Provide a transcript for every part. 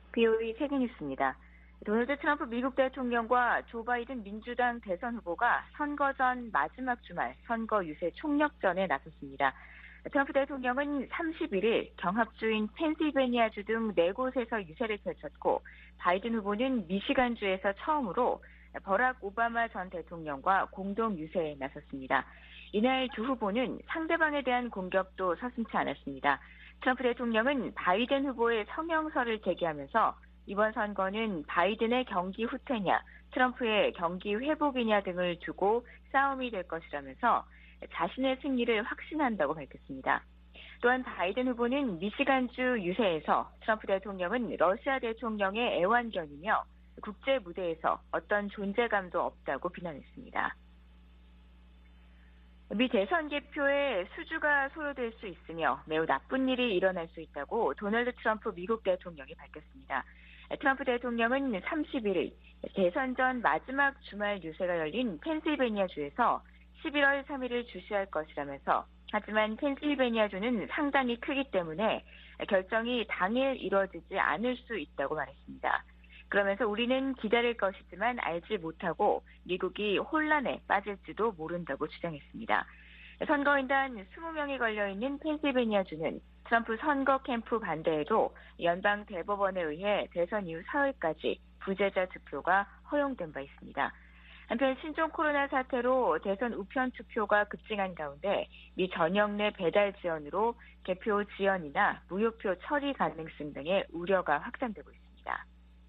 BOE 세계뉴스입니다. 도널드 트럼프 미국 대통령과 조 바이든 민주당 대선 후보가 선거 전 마지막 주말 선거 유세 총력전에 나섰습니다. 트럼프 대통령은 31일 경합주인 펜실베니아주 등 4곳에서 유세를 펼쳤고 바이든 후보는 미시간주에서 처음으로 버락 오바마 전 대통령과 공동 유세에 나섰습니다. 이날 두 후보는 상대방에 대한 공격도 서슴지 않았습니다. 트럼프 대통령은 바이든 후보의 성명서를 제기하면서 이번 선거는 바이든의 경기 후퇴냐, 트럼프의 경기 회복이냐 등을 두고 싸움이 될 것이라면서 자신의 승리를 확신한다고 밝혔습니다. 또한 바이든 후보는 미시간주 유세에서 트럼프 대통령은 러시아 대통령의 애완견이며 국제 무대에서 어떤 존재감도 없다고 비난했습니다. 미 대선 개표에 수주가 소요될 수 있으며 매우 나쁜 일이 일어날 수 있다고 도널드 트럼프 미국 대통령이 밝혔습니다. 트럼프 대통령은 31일 대선 전 마지막 주말 유세가 열린 펜실베니아주에서 11월 3일을 주시할 것이라면서 하지만 펜실베니아주는 상당히 크기 때문에 결정이 당일 이뤄지지 않을 수 있다고 말했습니다. 그러면서 우리는 기다릴 것이지만 알지 못하고 미국이 혼란에 빠질지도 모른다고 주장했습니다. 선거인단 20명이 걸려있는 펜실베니아주는 트럼프 선거 캠프 반대에도 연방 대법원에 의해 대선 이후 사흘까지 부재자 투표가 허용된 바 있습니다. 한편 신종 코로나 사태로 대선 우편 투표가 급증한 가운데 미 전역 내 배달 지연으로 개표 지연이나 무효표 처리 가능성 등의 우려가 확산되고 있습니다.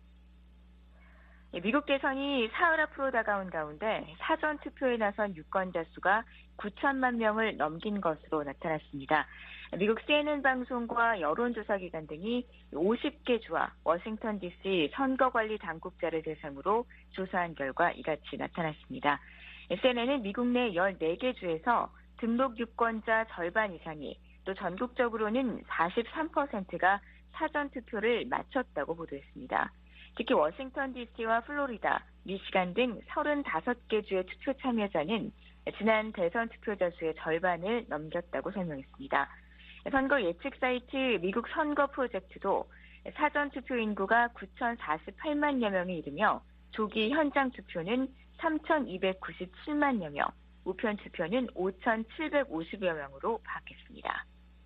미국 대선이 사흘 앞으로 다가온 가운데 사전 투표에 나선 유권자 수가 9천만 명을 넘긴 것으로 나타났습니다. 미국 CNN 방송과 여론조사 기관 등이 50개 주와 워싱턴 DC 선거관리 당국자를 대상으로 조사한 결과 이같이 나타났습니다. CNN은 미국 내 14개 주에서 등록 유권자 절반 이상이 또 전국적으로는 43%가 사전 투표를 마쳤다고 보도했습니다. 특히 워싱턴 DC와 플로리다, 미시간 등 35개 주의 투표 참여자는 지난 대선 투표자 수의 절반을 넘겼다고 설명했습니다. 선거 예측 사이트 미국 선거 프로젝트도 사전 투표 인구가 9,048만여 명에 이르며 조기 현장 투표는 3,297만여 명, 우편 투표는 5,750여 명으로 파악했습니다.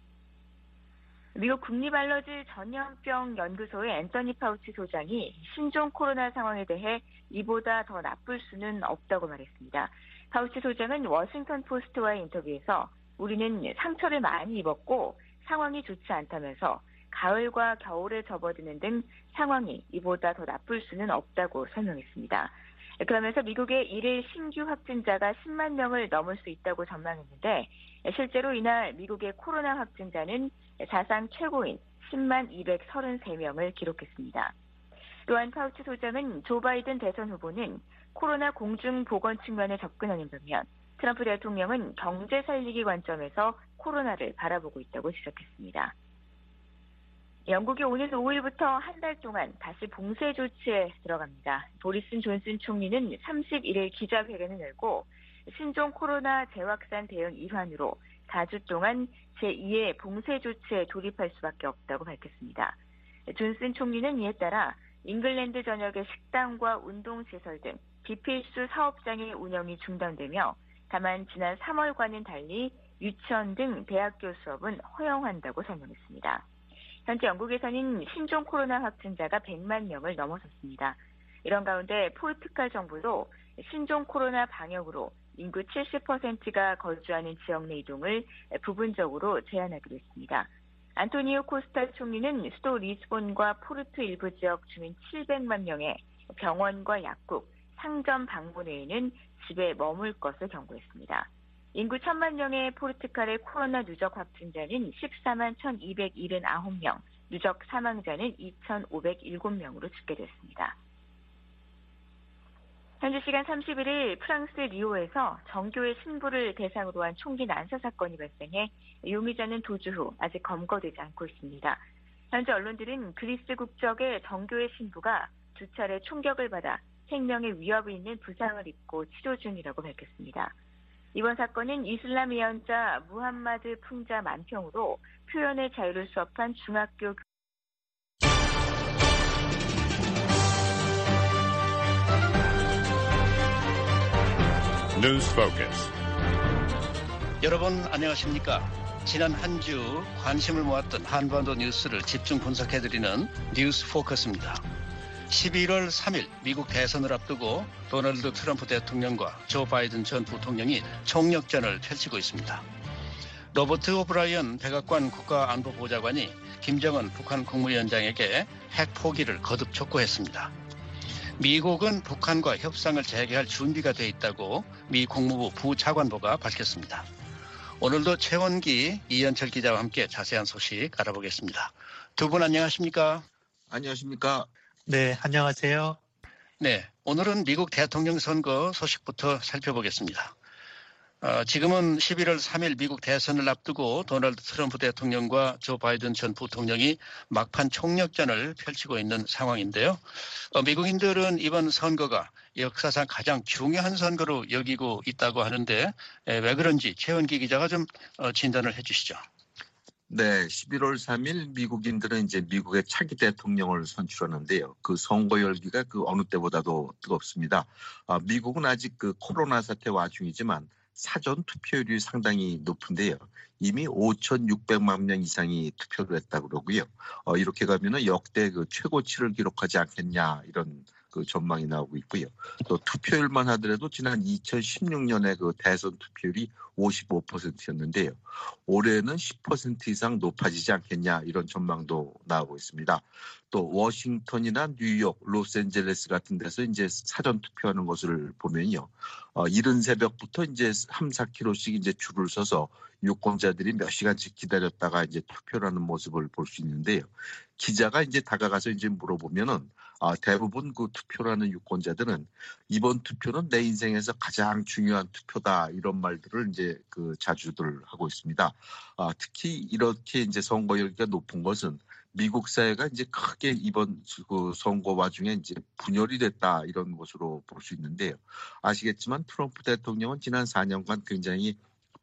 미국 국립알러지 전염병 연구소의 앤서니 파우치 소장이 신종 코로나 상황에 대해 이보다 더 나쁠 수는 없다고 말했습니다. 파우치 소장은 워싱턴 포스트와의 인터뷰에서 우리는 상처를 많이 입었고 상황이 좋지 않다면서 가을과 겨울에 접어드는 등 상황이 이보다 더 나쁠 수는 없다고 설명했습니다. 그러면서 미국의 일일 신규 확진자가 10만 명을 넘을 수 있다고 전망했는데 실제로 이날 미국의 코로나 확진자는 사상 최고인 10만 233명을 기록했습니다. 또한 파우치 소장은 조 바이든 대선 후보는 코로나 공중보건 측면에 접근하는 반면 트럼프 대통령은 경제 살리기 관점에서 코로나를 바라보고 있다고 지적했습니다. 영국이 오늘 5일부터 한 달 동안 다시 봉쇄 조치에 들어갑니다. 보리슨 존슨 총리는 31일 기자회견을 열고 신종 코로나 재확산 대응 일환으로 4주 동안 제2의 봉쇄 조치에 돌입할 수밖에 없다고 밝혔습니다. 존슨 총리는 이에 따라 잉글랜드 전역의 식당과 운동시설 등 비필수 사업장의 운영이 중단되며 다만 지난 3월과는 달리 유치원 등 대학교 수업은 허용한다고 설명했습니다. 현재 영국에서는 신종 코로나 확진자가 100만 명을 넘어섰습니다. 이런 가운데 포르투갈 정부도 신종 코로나 방역으로 인구 70%가 거주하는 지역 내 이동을 부분적으로 제한하기로 했습니다. 안토니오 코스타 총리는 수도 리스본과 포르투 일부 지역 주민 700만 명의 병원과 약국, 상점 방문 외에는 집에 머물 것을 경고했습니다. 인구 1,000만 명의 포르투갈의 코로나 누적 확진자는 14만 1,279명, 누적 사망자는 2,507명으로 집계됐습니다. 현지 시간 31일 프랑스 리오에서 정교회 신부를 대상으로 한 총기 난사 사건이 발생해 용의자는 도주 후 아직 검거되지 않고 있습니다. 현재 언론들은 그리스 국적의 정교회 신부가 두 차례 총격을 받아 생명에 위협이 있는 부상을 입고 치료 중이라고 밝혔습니다. 이번 사건은 이슬람 예언자 무함마드 풍자 만평으로 표현의 자유를 수업한 중학교 News Focus. 여러분 안녕하십니까? 지난 한 주 관심을 모았던 한반도 뉴스를 집중 분석해드리는 뉴스 포커스입니다. 11월 3일 미국 대선을 앞두고 도널드 트럼프 대통령과 조 바이든 전 부통령이 총력전을 펼치고 있습니다. 로버트 오브라이언 백악관 국가안보보좌관이 김정은 북한 국무위원장에게 핵 포기를 거듭 촉구했습니다. 미국은 북한과 협상을 재개할 준비가 돼 있다고 미 국무부 부차관보가 밝혔습니다. 오늘도 최원기, 이현철 기자와 함께 자세한 소식 알아보겠습니다. 두 분 안녕하십니까? 안녕하십니까? 네, 안녕하세요. 네, 오늘은 미국 대통령 선거 소식부터 살펴보겠습니다. 지금은 11월 3일 미국 대선을 앞두고 도널드 트럼프 대통령과 조 바이든 전 부통령이 막판 총력전을 펼치고 있는 상황인데요. 미국인들은 이번 선거가 역사상 가장 중요한 선거로 여기고 있다고 하는데 왜 그런지 최원기 기자가 좀 진단을 해 주시죠. 네, 11월 3일 미국인들은 이제 미국의 차기 대통령을 선출하는데요. 그 선거 열기가 그 어느 때보다도 뜨겁습니다. 미국은 아직 그 코로나 사태 와중이지만 사전 투표율이 상당히 높은데요. 이미 5,600만 명 이상이 투표를 했다고 그러고요. 이렇게 가면은 역대 그 최고치를 기록하지 않겠냐 이런 그 전망이 나오고 있고요. 또 투표율만 하더라도 지난 2016년에 그 대선 투표율이 55%였는데요. 올해는 10% 이상 높아지지 않겠냐 이런 전망도 나오고 있습니다. 또 워싱턴이나 뉴욕, 로스앤젤레스 같은 데서 이제 사전 투표하는 것을 보면요. 이른 새벽부터 이제 3, 4km씩 이제 줄을 서서 유권자들이 몇 시간씩 기다렸다가 이제 투표를 하는 모습을 볼 수 있는데요. 기자가 이제 다가가서 이제 물어보면은 대부분 그 투표를 하는 유권자들은 이번 투표는 내 인생에서 가장 중요한 투표다 이런 말들을 이제 그 자주들 하고 있습니다. 특히 이렇게 이제 선거 열기가 높은 것은 미국 사회가 이제 크게 이번 그 선거 와중에 이제 분열이 됐다 이런 것으로 볼 수 있는데요. 아시겠지만 트럼프 대통령은 지난 4년간 굉장히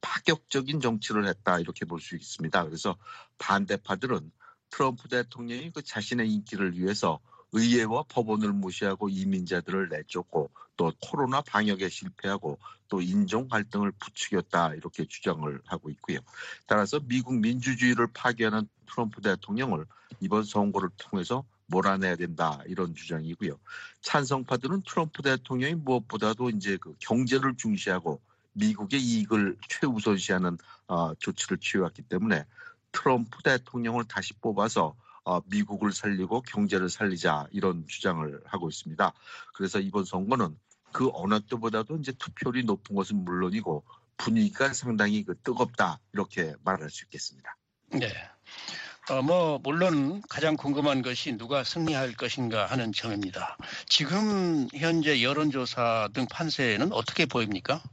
파격적인 정치를 했다 이렇게 볼 수 있습니다. 그래서 반대파들은 트럼프 대통령이 그 자신의 인기를 위해서 의회와 법원을 무시하고 이민자들을 내쫓고 또 코로나 방역에 실패하고 또 인종 갈등을 부추겼다 이렇게 주장을 하고 있고요. 따라서 미국 민주주의를 파괴하는 트럼프 대통령을 이번 선거를 통해서 몰아내야 된다 이런 주장이고요. 찬성파들은 트럼프 대통령이 무엇보다도 이제 그 경제를 중시하고 미국의 이익을 최우선시하는 조치를 취해왔기 때문에 트럼프 대통령을 다시 뽑아서 미국을 살리고 경제를 살리자 이런 주장을 하고 있습니다. 그래서 이번 선거는 그 어느 때보다도 이제 투표율이 높은 것은 물론이고 분위기가 상당히 뜨겁다 이렇게 말할 수 있겠습니다. 네. 물론 가장 궁금한 것이 누가 승리할 것인가 하는 점입니다. 지금 현재 여론조사 등 판세는 어떻게 보입니까?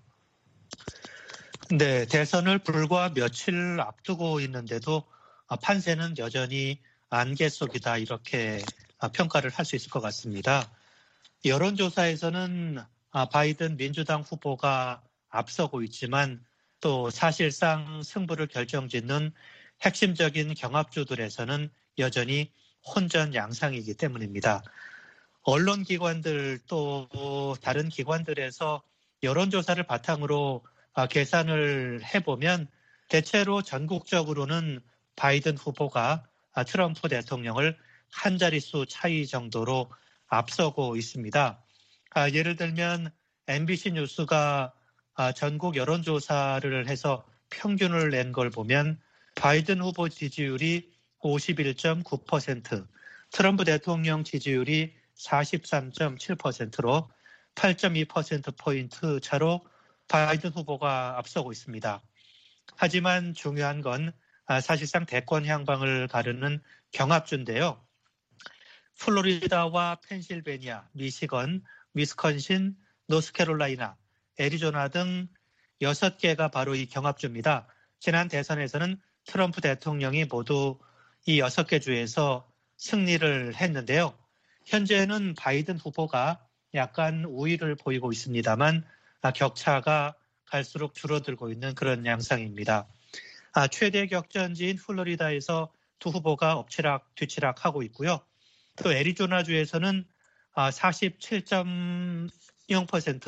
네, 대선을 불과 며칠 앞두고 있는데도 판세는 여전히 안개 속이다 이렇게 평가를 할 수 있을 것 같습니다. 여론조사에서는 바이든 민주당 후보가 앞서고 있지만 또 사실상 승부를 결정짓는 핵심적인 경합주들에서는 여전히 혼전 양상이기 때문입니다. 언론기관들 또 다른 기관들에서 여론조사를 바탕으로 계산을 해보면 대체로 전국적으로는 바이든 후보가 트럼프 대통령을 한 자릿수 차이 정도로 앞서고 있습니다. 예를 들면 MBC 뉴스가 전국 여론조사를 해서 평균을 낸 걸 보면 바이든 후보 지지율이 51.9%, 트럼프 대통령 지지율이 43.7%로 8.2%포인트 차로 바이든 후보가 앞서고 있습니다. 하지만 중요한 건 사실상 대권 향방을 가르는 경합주인데요. 플로리다와 펜실베니아, 미시건, 위스콘신, 노스캐롤라이나, 애리조나 등 6개가 바로 이 경합주입니다. 지난 대선에서는 트럼프 대통령이 모두 이 6개 주에서 승리를 했는데요. 현재는 바이든 후보가 약간 우위를 보이고 있습니다만 격차가 갈수록 줄어들고 있는 그런 양상입니다. 최대 격전지인 플로리다에서 두 후보가 엎치락 뒤치락하고 있고요. 또 애리조나주에서는 47.0%,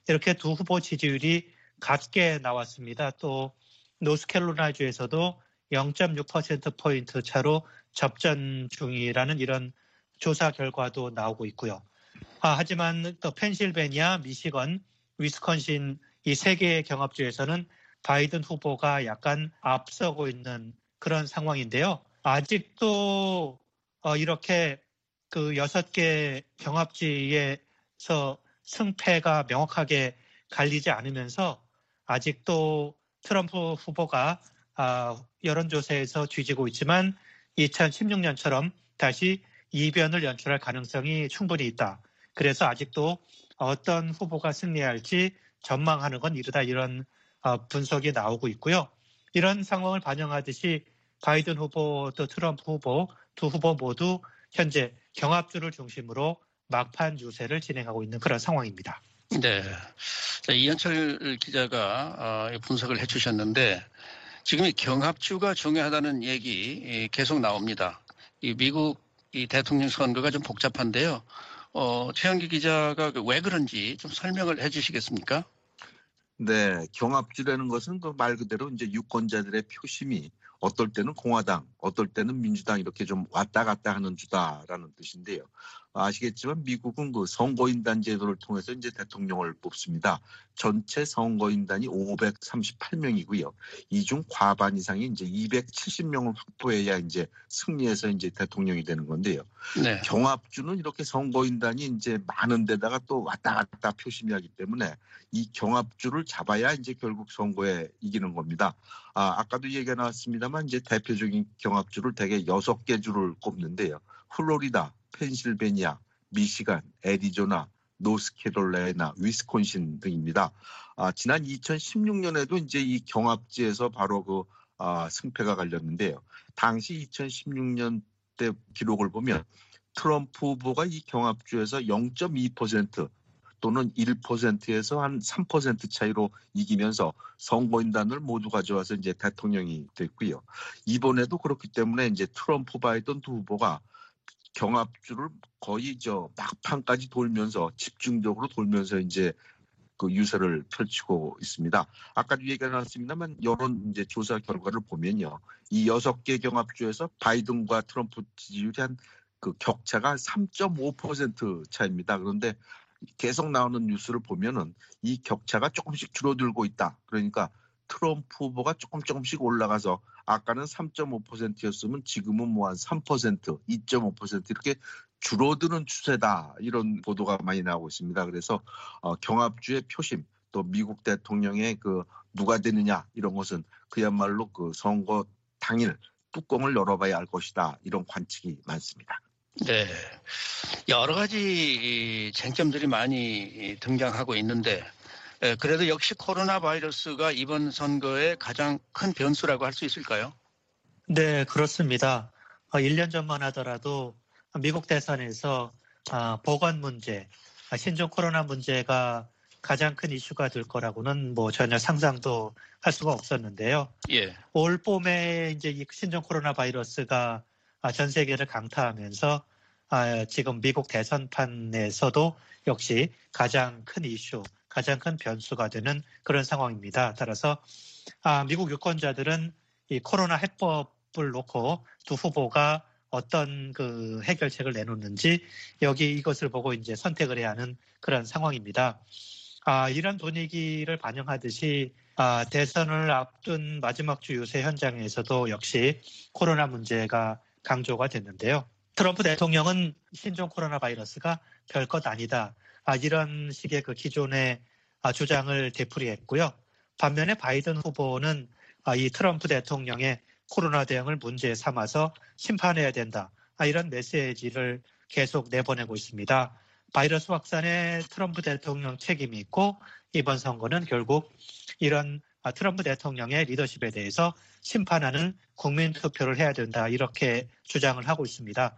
이렇게 두 후보 지지율이 같게 나왔습니다. 또 노스캐롤라이나주에서도 0.6%포인트 차로 접전 중이라는 이런 조사 결과도 나오고 있고요. 하지만 또 펜실베니아, 미시건, 위스콘신 이 세 개의 경합주에서는 바이든 후보가 약간 앞서고 있는 그런 상황인데요. 아직도 이렇게 그 6개 경합지에서 승패가 명확하게 갈리지 않으면서 아직도 트럼프 후보가 여론조사에서 뒤지고 있지만 2016년처럼 다시 이변을 연출할 가능성이 충분히 있다. 그래서 아직도 어떤 후보가 승리할지 전망하는 건 이르다 이런 분석이 나오고 있고요. 이런 상황을 반영하듯이 바이든 후보 또 트럼프 후보 두 후보 모두 현재 경합주를 중심으로 막판 유세를 진행하고 있는 그런 상황입니다. 네, 이현철 기자가 분석을 해주셨는데 지금 이 경합주가 중요하다는 얘기 계속 나옵니다. 이 미국 이 대통령 선거가 좀 복잡한데요. 최영기 기자가 왜 그런지 좀 설명을 해주시겠습니까? 네, 경합주라는 것은 그 말 그대로 이제 유권자들의 표심이 어떨 때는 공화당, 어떨 때는 민주당 이렇게 좀 왔다 갔다 하는 주다라는 뜻인데요. 아시겠지만 미국은 그 선거인단 제도를 통해서 이제 대통령을 뽑습니다. 전체 선거인단이 538명이고요. 이 중 과반 이상이 이제 270명을 확보해야 이제 승리해서 이제 대통령이 되는 건데요. 네. 경합주는 이렇게 선거인단이 이제 많은 데다가 또 왔다 갔다 표심이 하기 때문에 이 경합주를 잡아야 이제 결국 선거에 이기는 겁니다. 아까도 얘기가 나왔습니다만 이제 대표적인 경합주를 대개 6개 주를 꼽는데요. 플로리다, 펜실베니아, 미시간, 애리조나, 노스캐롤라이나, 위스콘신 등입니다. 지난 2016년에도 이제 이 경합지에서 바로 승패가 갈렸는데요. 당시 2016년 때 기록을 보면 트럼프 후보가 이 경합주에서 0.2% 또는 1%에서 한 3% 차이로 이기면서 선거인단을 모두 가져와서 이제 대통령이 됐고요. 이번에도 그렇기 때문에 이제 트럼프 바이든 두 후보가 경합주를 거의 막판까지 돌면서 집중적으로 돌면서 이제 그 유세를 펼치고 있습니다. 아까도 얘기가 나왔습니다만 여론 이제 조사 결과를 보면요. 이 6개 경합주에서 바이든과 트럼프 지지율이 한 그 격차가 3.5% 차입니다. 그런데 계속 나오는 뉴스를 보면은 이 격차가 조금씩 줄어들고 있다. 그러니까 트럼프 후보가 조금씩 올라가서 아까는 3.5%였으면 지금은 뭐 한 3%, 2.5% 이렇게 줄어드는 추세다. 이런 보도가 많이 나오고 있습니다. 그래서 경합주의 표심 또 미국 대통령의 그 누가 되느냐 이런 것은 그야말로 그 선거 당일 뚜껑을 열어봐야 할 것이다. 이런 관측이 많습니다. 네, 여러 가지 쟁점들이 많이 등장하고 있는데 그래도 역시 코로나 바이러스가 이번 선거의 가장 큰 변수라고 할 수 있을까요? 네, 그렇습니다. 1년 전만 하더라도 미국 대선에서 보건 문제, 신종 코로나 문제가 가장 큰 이슈가 될 거라고는 뭐 전혀 상상도 할 수가 없었는데요. 예. 올 봄에 이제 이 신종 코로나 바이러스가 전 세계를 강타하면서 지금 미국 대선판에서도 역시 가장 큰 이슈, 가장 큰 변수가 되는 그런 상황입니다. 따라서 미국 유권자들은 이 코로나 해법을 놓고 두 후보가 어떤 그 해결책을 내놓는지 이것을 보고 이제 선택을 해야 하는 그런 상황입니다. 이런 분위기를 반영하듯이 대선을 앞둔 마지막 주 유세 현장에서도 역시 코로나 문제가 강조가 됐는데요. 트럼프 대통령은 신종 코로나 바이러스가 별것 아니다. 이런 식의 그 기존의 주장을 되풀이했고요. 반면에 바이든 후보는 이 트럼프 대통령의 코로나 대응을 문제 삼아서 심판해야 된다. 이런 메시지를 계속 내보내고 있습니다. 바이러스 확산에 트럼프 대통령 책임이 있고 이번 선거는 결국 이런 트럼프 대통령의 리더십에 대해서 심판하는 국민 투표를 해야 된다. 이렇게 주장을 하고 있습니다.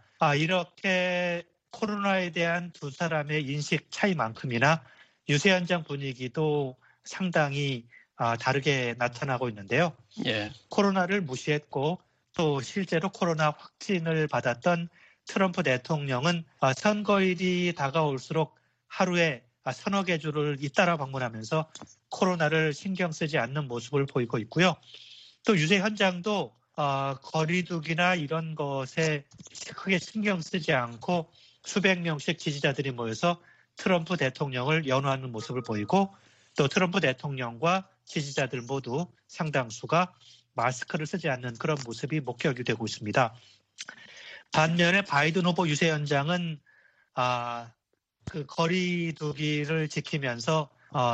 이렇게 코로나에 대한 두 사람의 인식 차이만큼이나 유세 현장 분위기도 상당히 다르게 나타나고 있는데요. 예. 코로나를 무시했고 또 실제로 코로나 확진을 받았던 트럼프 대통령은 선거일이 다가올수록 하루에 서너 개 주를 잇따라 방문하면서 코로나를 신경 쓰지 않는 모습을 보이고 있고요. 또 유세 현장도 거리두기나 이런 것에 크게 신경 쓰지 않고 수백 명씩 지지자들이 모여서 트럼프 대통령을 연호하는 모습을 보이고 또 트럼프 대통령과 지지자들 모두 상당수가 마스크를 쓰지 않는 그런 모습이 목격이 되고 있습니다. 반면에 바이든 후보 유세 현장은 그 거리두기를 지키면서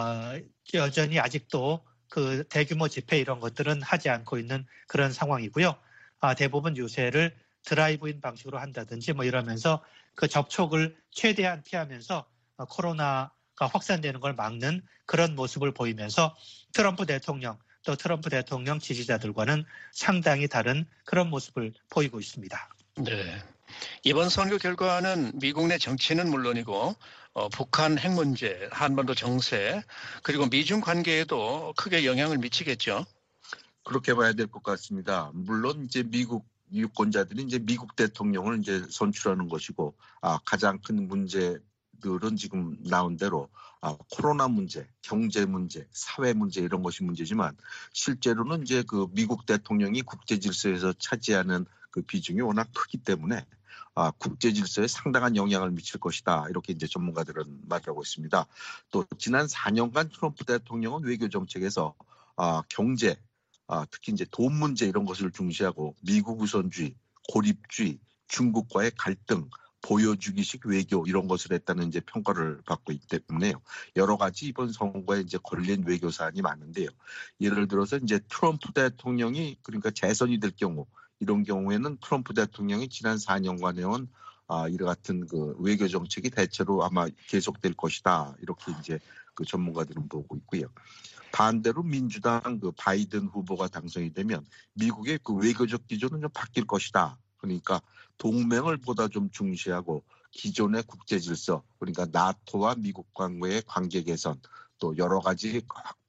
여전히 아직도 그 대규모 집회 이런 것들은 하지 않고 있는 그런 상황이고요. 대부분 유세를 드라이브인 방식으로 한다든지 뭐 이러면서 그 접촉을 최대한 피하면서 코로나가 확산되는 걸 막는 그런 모습을 보이면서 트럼프 대통령 또 트럼프 대통령 지지자들과는 상당히 다른 그런 모습을 보이고 있습니다. 네. 이번 선거 결과는 미국 내 정치는 물론이고 북한 핵 문제, 한반도 정세, 그리고 미중 관계에도 크게 영향을 미치겠죠. 그렇게 봐야 될 것 같습니다. 물론 이제 미국 유권자들이 이제 미국 대통령을 이제 선출하는 것이고, 가장 큰 문제들은 지금 나온 대로 코로나 문제, 경제 문제, 사회 문제 이런 것이 문제지만 실제로는 이제 그 미국 대통령이 국제 질서에서 차지하는 그 비중이 워낙 크기 때문에 국제 질서에 상당한 영향을 미칠 것이다. 이렇게 이제 전문가들은 말하고 있습니다. 또 지난 4년간 트럼프 대통령은 외교 정책에서 경제, 특히 이제 돈 문제 이런 것을 중시하고 미국 우선주의, 고립주의, 중국과의 갈등, 보여주기식 외교 이런 것을 했다는 이제 평가를 받고 있기 때문에요. 여러 가지 이번 선거에 이제 걸린 외교 사안이 많은데요. 예를 들어서 이제 트럼프 대통령이 그러니까 재선이 될 경우 이런 경우에는 트럼프 대통령이 지난 4년간 해온 이와 같은 그 외교 정책이 대체로 아마 계속될 것이다. 이렇게 이제 그 전문가들은 보고 있고요. 반대로 민주당 그 바이든 후보가 당선이 되면 미국의 그 외교적 기조는 좀 바뀔 것이다. 그러니까 동맹을 보다 좀 중시하고 기존의 국제 질서, 그러니까 나토와 미국 간의 관계 개선, 또 여러 가지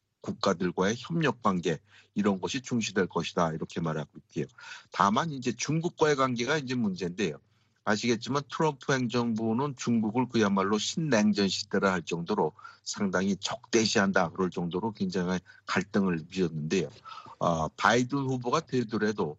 국가들과의 협력 관계 이런 것이 중시될 것이다. 이렇게 말하고 있고요. 다만 이제 중국과의 관계가 이제 문제인데요. 아시겠지만 트럼프 행정부는 중국을 그야말로 신냉전 시대라 할 정도로 상당히 적대시한다 그럴 정도로 굉장히 갈등을 빚었는데요. 바이든 후보가 되더라도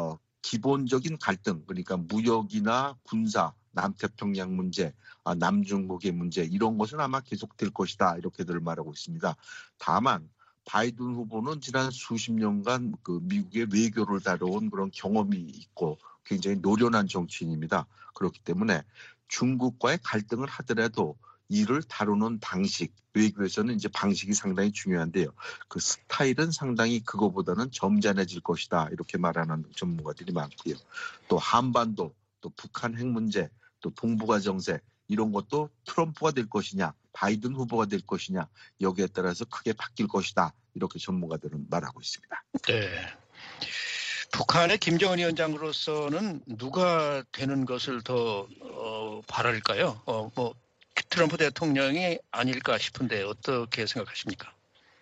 기본적인 갈등, 그러니까 무역이나 군사, 남태평양 문제, 남중국의 문제 이런 것은 아마 계속될 것이다 이렇게들 말하고 있습니다. 다만 바이든 후보는 지난 수십 년간 그 미국의 외교를 다뤄온 그런 경험이 있고 굉장히 노련한 정치인입니다. 그렇기 때문에 중국과의 갈등을 하더라도 이를 다루는 방식, 외교에서는 이제 방식이 상당히 중요한데요. 그 스타일은 상당히 그거보다는 점잖해질 것이다. 이렇게 말하는 전문가들이 많고요. 또 한반도, 또 북한 핵 문제, 또 동북아 정세 이런 것도 트럼프가 될 것이냐, 바이든 후보가 될 것이냐 여기에 따라서 크게 바뀔 것이다. 이렇게 전문가들은 말하고 있습니다. 네. 북한의 김정은 위원장으로서는 누가 되는 것을 더 바랄까요? 트럼프 대통령이 아닐까 싶은데 어떻게 생각하십니까?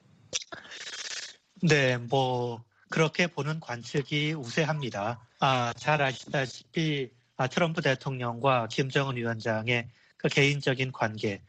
네, 그렇게 보는 관측이 우세합니다. 잘 아시다시피 트럼프 대통령과 김정은 위원장의 그 개인적인 관계,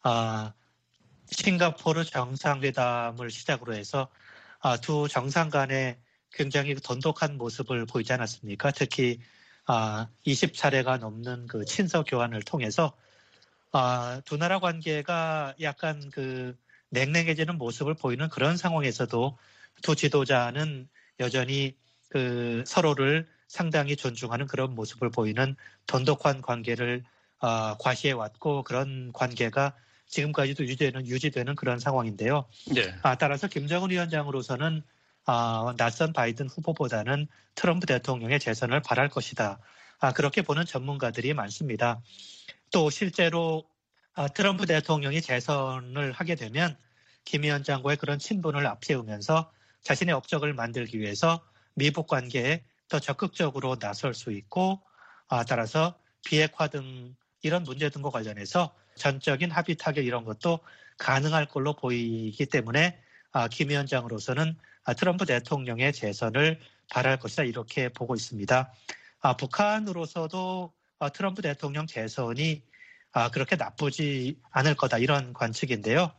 싱가포르 정상회담을 시작으로 해서 두 정상 간의 굉장히 돈독한 모습을 보이지 않았습니까? 특히 20차례가 넘는 그 친서 교환을 통해서 두 나라 관계가 약간 그 냉랭해지는 모습을 보이는 그런 상황에서도 두 지도자는 여전히 그 서로를 상당히 존중하는 그런 모습을 보이는 돈독한 관계를 과시해 왔고 그런 관계가 지금까지도 유지되는 그런 상황인데요. 네. 따라서 김정은 위원장으로서는 낯선 바이든 후보보다는 트럼프 대통령의 재선을 바랄 것이다. 그렇게 보는 전문가들이 많습니다. 또 실제로 트럼프 대통령이 재선을 하게 되면 김 위원장과의 그런 친분을 앞세우면서 자신의 업적을 만들기 위해서 미북 관계에 더 적극적으로 나설 수 있고 따라서 비핵화 등 이런 문제 등과 관련해서 전적인 합의 타결 이런 것도 가능할 걸로 보이기 때문에 김 위원장으로서는 트럼프 대통령의 재선을 바랄 것이다 이렇게 보고 있습니다. 북한으로서도 트럼프 대통령 재선이 그렇게 나쁘지 않을 거다 이런 관측인데요.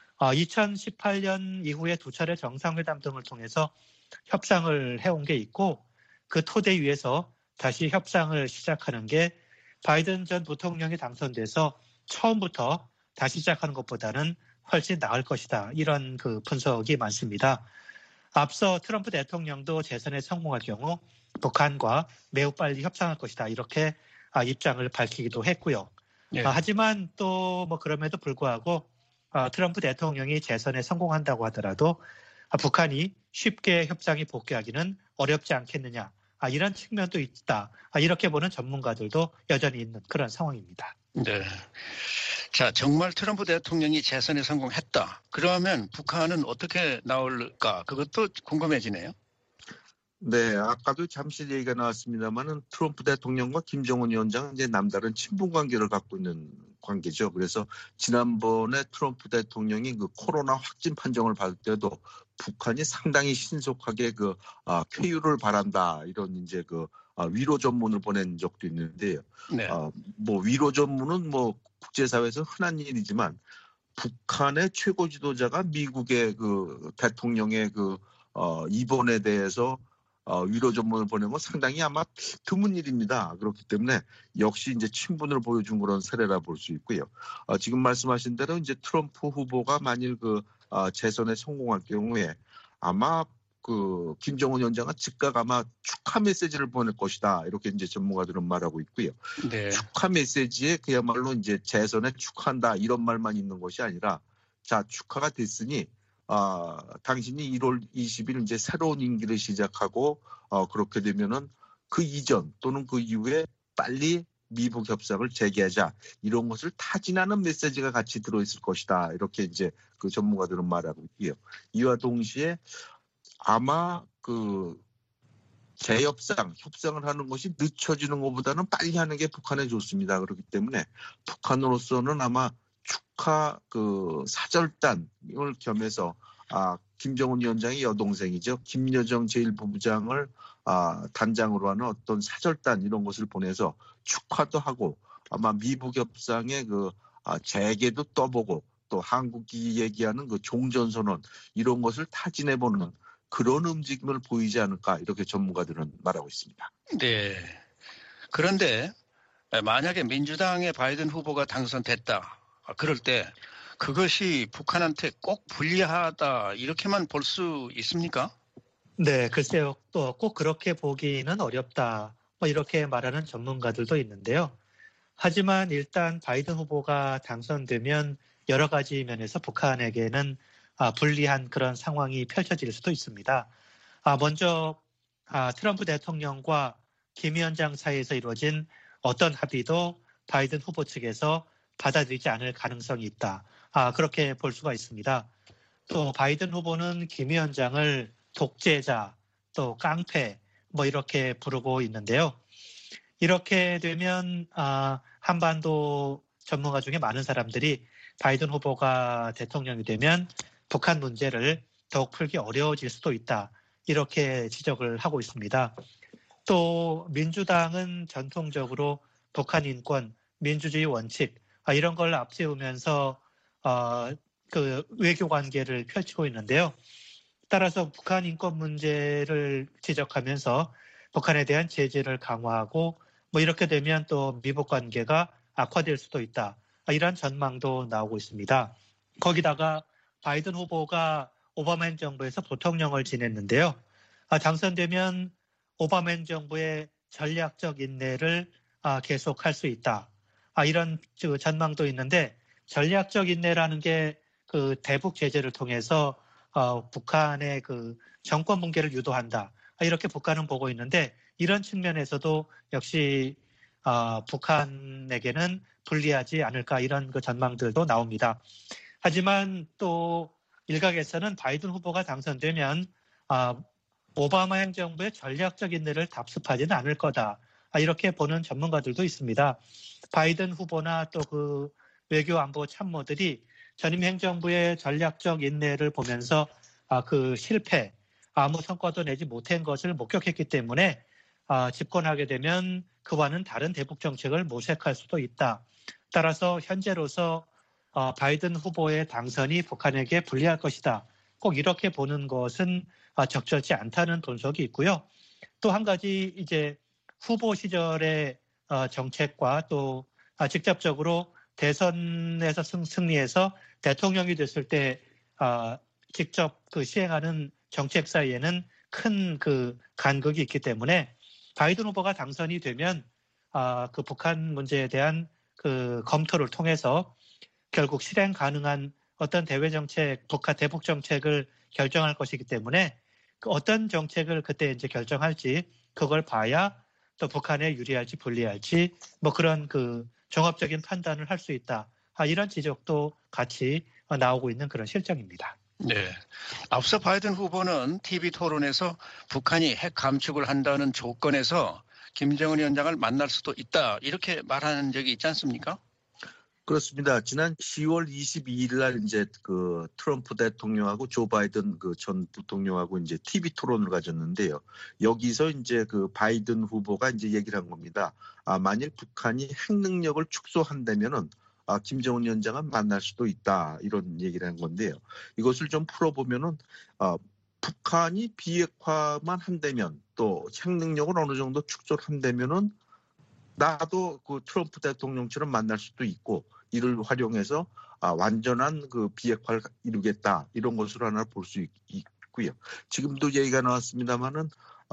2018년 이후에 두 차례 정상회담 등을 통해서 협상을 해온 게 있고 그 토대 위에서 다시 협상을 시작하는 게 바이든 전 부통령이 당선돼서 처음부터 다시 시작하는 것보다는 훨씬 나을 것이다. 이런 그 분석이 많습니다. 앞서 트럼프 대통령도 재선에 성공할 경우 북한과 매우 빨리 협상할 것이다. 이렇게 입장을 밝히기도 했고요. 예. 하지만 또 뭐 그럼에도 불구하고 트럼프 대통령이 재선에 성공한다고 하더라도 북한이 쉽게 협상에 복귀하기는 어렵지 않겠느냐. 이런 측면도 있다. 이렇게 보는 전문가들도 여전히 있는 그런 상황입니다. 네. 자, 정말 트럼프 대통령이 재선에 성공했다. 그러면 북한은 어떻게 나올까? 그것도 궁금해지네요. 네, 아까도 잠시 얘기가 나왔습니다만은 트럼프 대통령과 김정은 위원장은 이제 남다른 친분 관계를 갖고 있는 관계죠. 그래서 지난번에 트럼프 대통령이 그 코로나 확진 판정을 받을 때도 북한이 상당히 신속하게 쾌유를 바란다 이런 이제 위로 전문을 보낸 적도 있는데요. 네. 뭐 위로 전문은 뭐 국제사회에서 흔한 일이지만 북한의 최고 지도자가 미국의 그 대통령의 입원에 대해서 위로 전문을 보내면 상당히 아마 드문 일입니다. 그렇기 때문에 역시 이제 친분을 보여준 그런 사례라 볼 수 있고요. 지금 말씀하신 대로 이제 트럼프 후보가 만일 재선에 성공할 경우에 아마 김정은 위원장은 즉각 아마 축하 메시지를 보낼 것이다. 이렇게 이제 전문가들은 말하고 있고요. 네. 축하 메시지에 그야말로 이제 재선에 축하한다 이런 말만 있는 것이 아니라 자, 축하가 됐으니 당신이 1월 20일 이제 새로운 임기를 시작하고 그렇게 되면은 그 이전 또는 그 이후에 빨리 미북 협상을 재개하자 이런 것을 타진하는 메시지가 같이 들어있을 것이다 이렇게 이제 그 전문가들은 말하고 있고요. 이와 동시에 아마 협상을 하는 것이 늦춰지는 것보다는 빨리 하는 게 북한에 좋습니다. 그렇기 때문에 북한으로서는 아마 축하 사절단을 겸해서 김정은 위원장의 여동생이죠. 김여정 제1부부장을 단장으로 하는 어떤 사절단 이런 것을 보내서 축하도 하고 아마 미북 협상의 재개도 떠보고 또 한국이 얘기하는 종전선언 이런 것을 타진해보는 그런 움직임을 보이지 않을까 이렇게 전문가들은 말하고 있습니다. 네. 그런데 만약에 민주당의 바이든 후보가 당선됐다. 그럴 때 그것이 북한한테 꼭 불리하다 이렇게만 볼 수 있습니까? 네, 글쎄요. 또 꼭 그렇게 보기는 어렵다. 뭐 이렇게 말하는 전문가들도 있는데요. 하지만 일단 바이든 후보가 당선되면 여러 가지 면에서 북한에게는 불리한 그런 상황이 펼쳐질 수도 있습니다. 먼저 트럼프 대통령과 김 위원장 사이에서 이루어진 어떤 합의도 바이든 후보 측에서 받아들이지 않을 가능성이 있다. 그렇게 볼 수가 있습니다. 또 바이든 후보는 김 위원장을 독재자, 또 깡패 뭐 이렇게 부르고 있는데요. 이렇게 되면 한반도 전문가 중에 많은 사람들이 바이든 후보가 대통령이 되면 북한 문제를 더욱 풀기 어려워질 수도 있다. 이렇게 지적을 하고 있습니다. 또 민주당은 전통적으로 북한 인권, 민주주의 원칙 이런 걸 앞세우면서 외교 관계를 펼치고 있는데요. 따라서 북한 인권 문제를 지적하면서 북한에 대한 제재를 강화하고 뭐 이렇게 되면 또 미북 관계가 악화될 수도 있다. 이런 전망도 나오고 있습니다. 거기다가 바이든 후보가 오바마 행정부에서 부통령을 지냈는데요. 당선되면 오바마 행정부의 전략적 인내를 계속할 수 있다. 이런 전망도 있는데 전략적 인내라는 게 대북 제재를 통해서 북한의 정권 붕괴를 유도한다. 이렇게 북한은 보고 있는데 이런 측면에서도 역시 북한에게는 불리하지 않을까 이런 전망들도 나옵니다. 하지만 또 일각에서는 바이든 후보가 당선되면 오바마 행정부의 전략적 인내를 답습하지는 않을 거다. 이렇게 보는 전문가들도 있습니다. 바이든 후보나 또 외교 안보 참모들이 전임 행정부의 전략적 인내를 보면서 실패, 아무 성과도 내지 못한 것을 목격했기 때문에 집권하게 되면 그와는 다른 대북 정책을 모색할 수도 있다. 따라서 현재로서 바이든 후보의 당선이 북한에게 불리할 것이다. 꼭 이렇게 보는 것은 적절치 않다는 분석이 있고요. 또 한 가지 이제 후보 시절의 정책과 또 직접적으로 대선에서 승리해서 대통령이 됐을 때 직접 그 시행하는 정책 사이에는 큰 그 간극이 있기 때문에 바이든 후보가 당선이 되면 그 북한 문제에 대한 그 검토를 통해서 결국 실행 가능한 어떤 대외 정책, 대북 정책을 결정할 것이기 때문에 그 어떤 정책을 그때 이제 결정할지 그걸 봐야 또 북한에 유리할지 불리할지 뭐 그런 그 종합적인 판단을 할 수 있다. 이런 지적도 같이 나오고 있는 그런 실정입니다. 네. 앞서 바이든 후보는 TV 토론에서 북한이 핵 감축을 한다는 조건에서 김정은 위원장을 만날 수도 있다. 이렇게 말하는 적이 있지 않습니까? 그렇습니다. 지난 10월 22일 날 이제 그 트럼프 대통령하고 조 바이든 그 전 부통령하고 이제 TV 토론을 가졌는데요. 여기서 이제 그 바이든 후보가 이제 얘기를 한 겁니다. 만일 북한이 핵 능력을 축소한다면은 김정은 위원장은 만날 수도 있다. 이런 얘기를 한 건데요. 이것을 좀 풀어보면은 북한이 비핵화만 한다면 또 핵 능력을 어느 정도 축소를 한다면은 나도 그 트럼프 대통령처럼 만날 수도 있고 이를 활용해서 완전한 그 비핵화를 이루겠다 이런 것으로 하나 볼 수 있고요. 지금도 얘기가 나왔습니다만은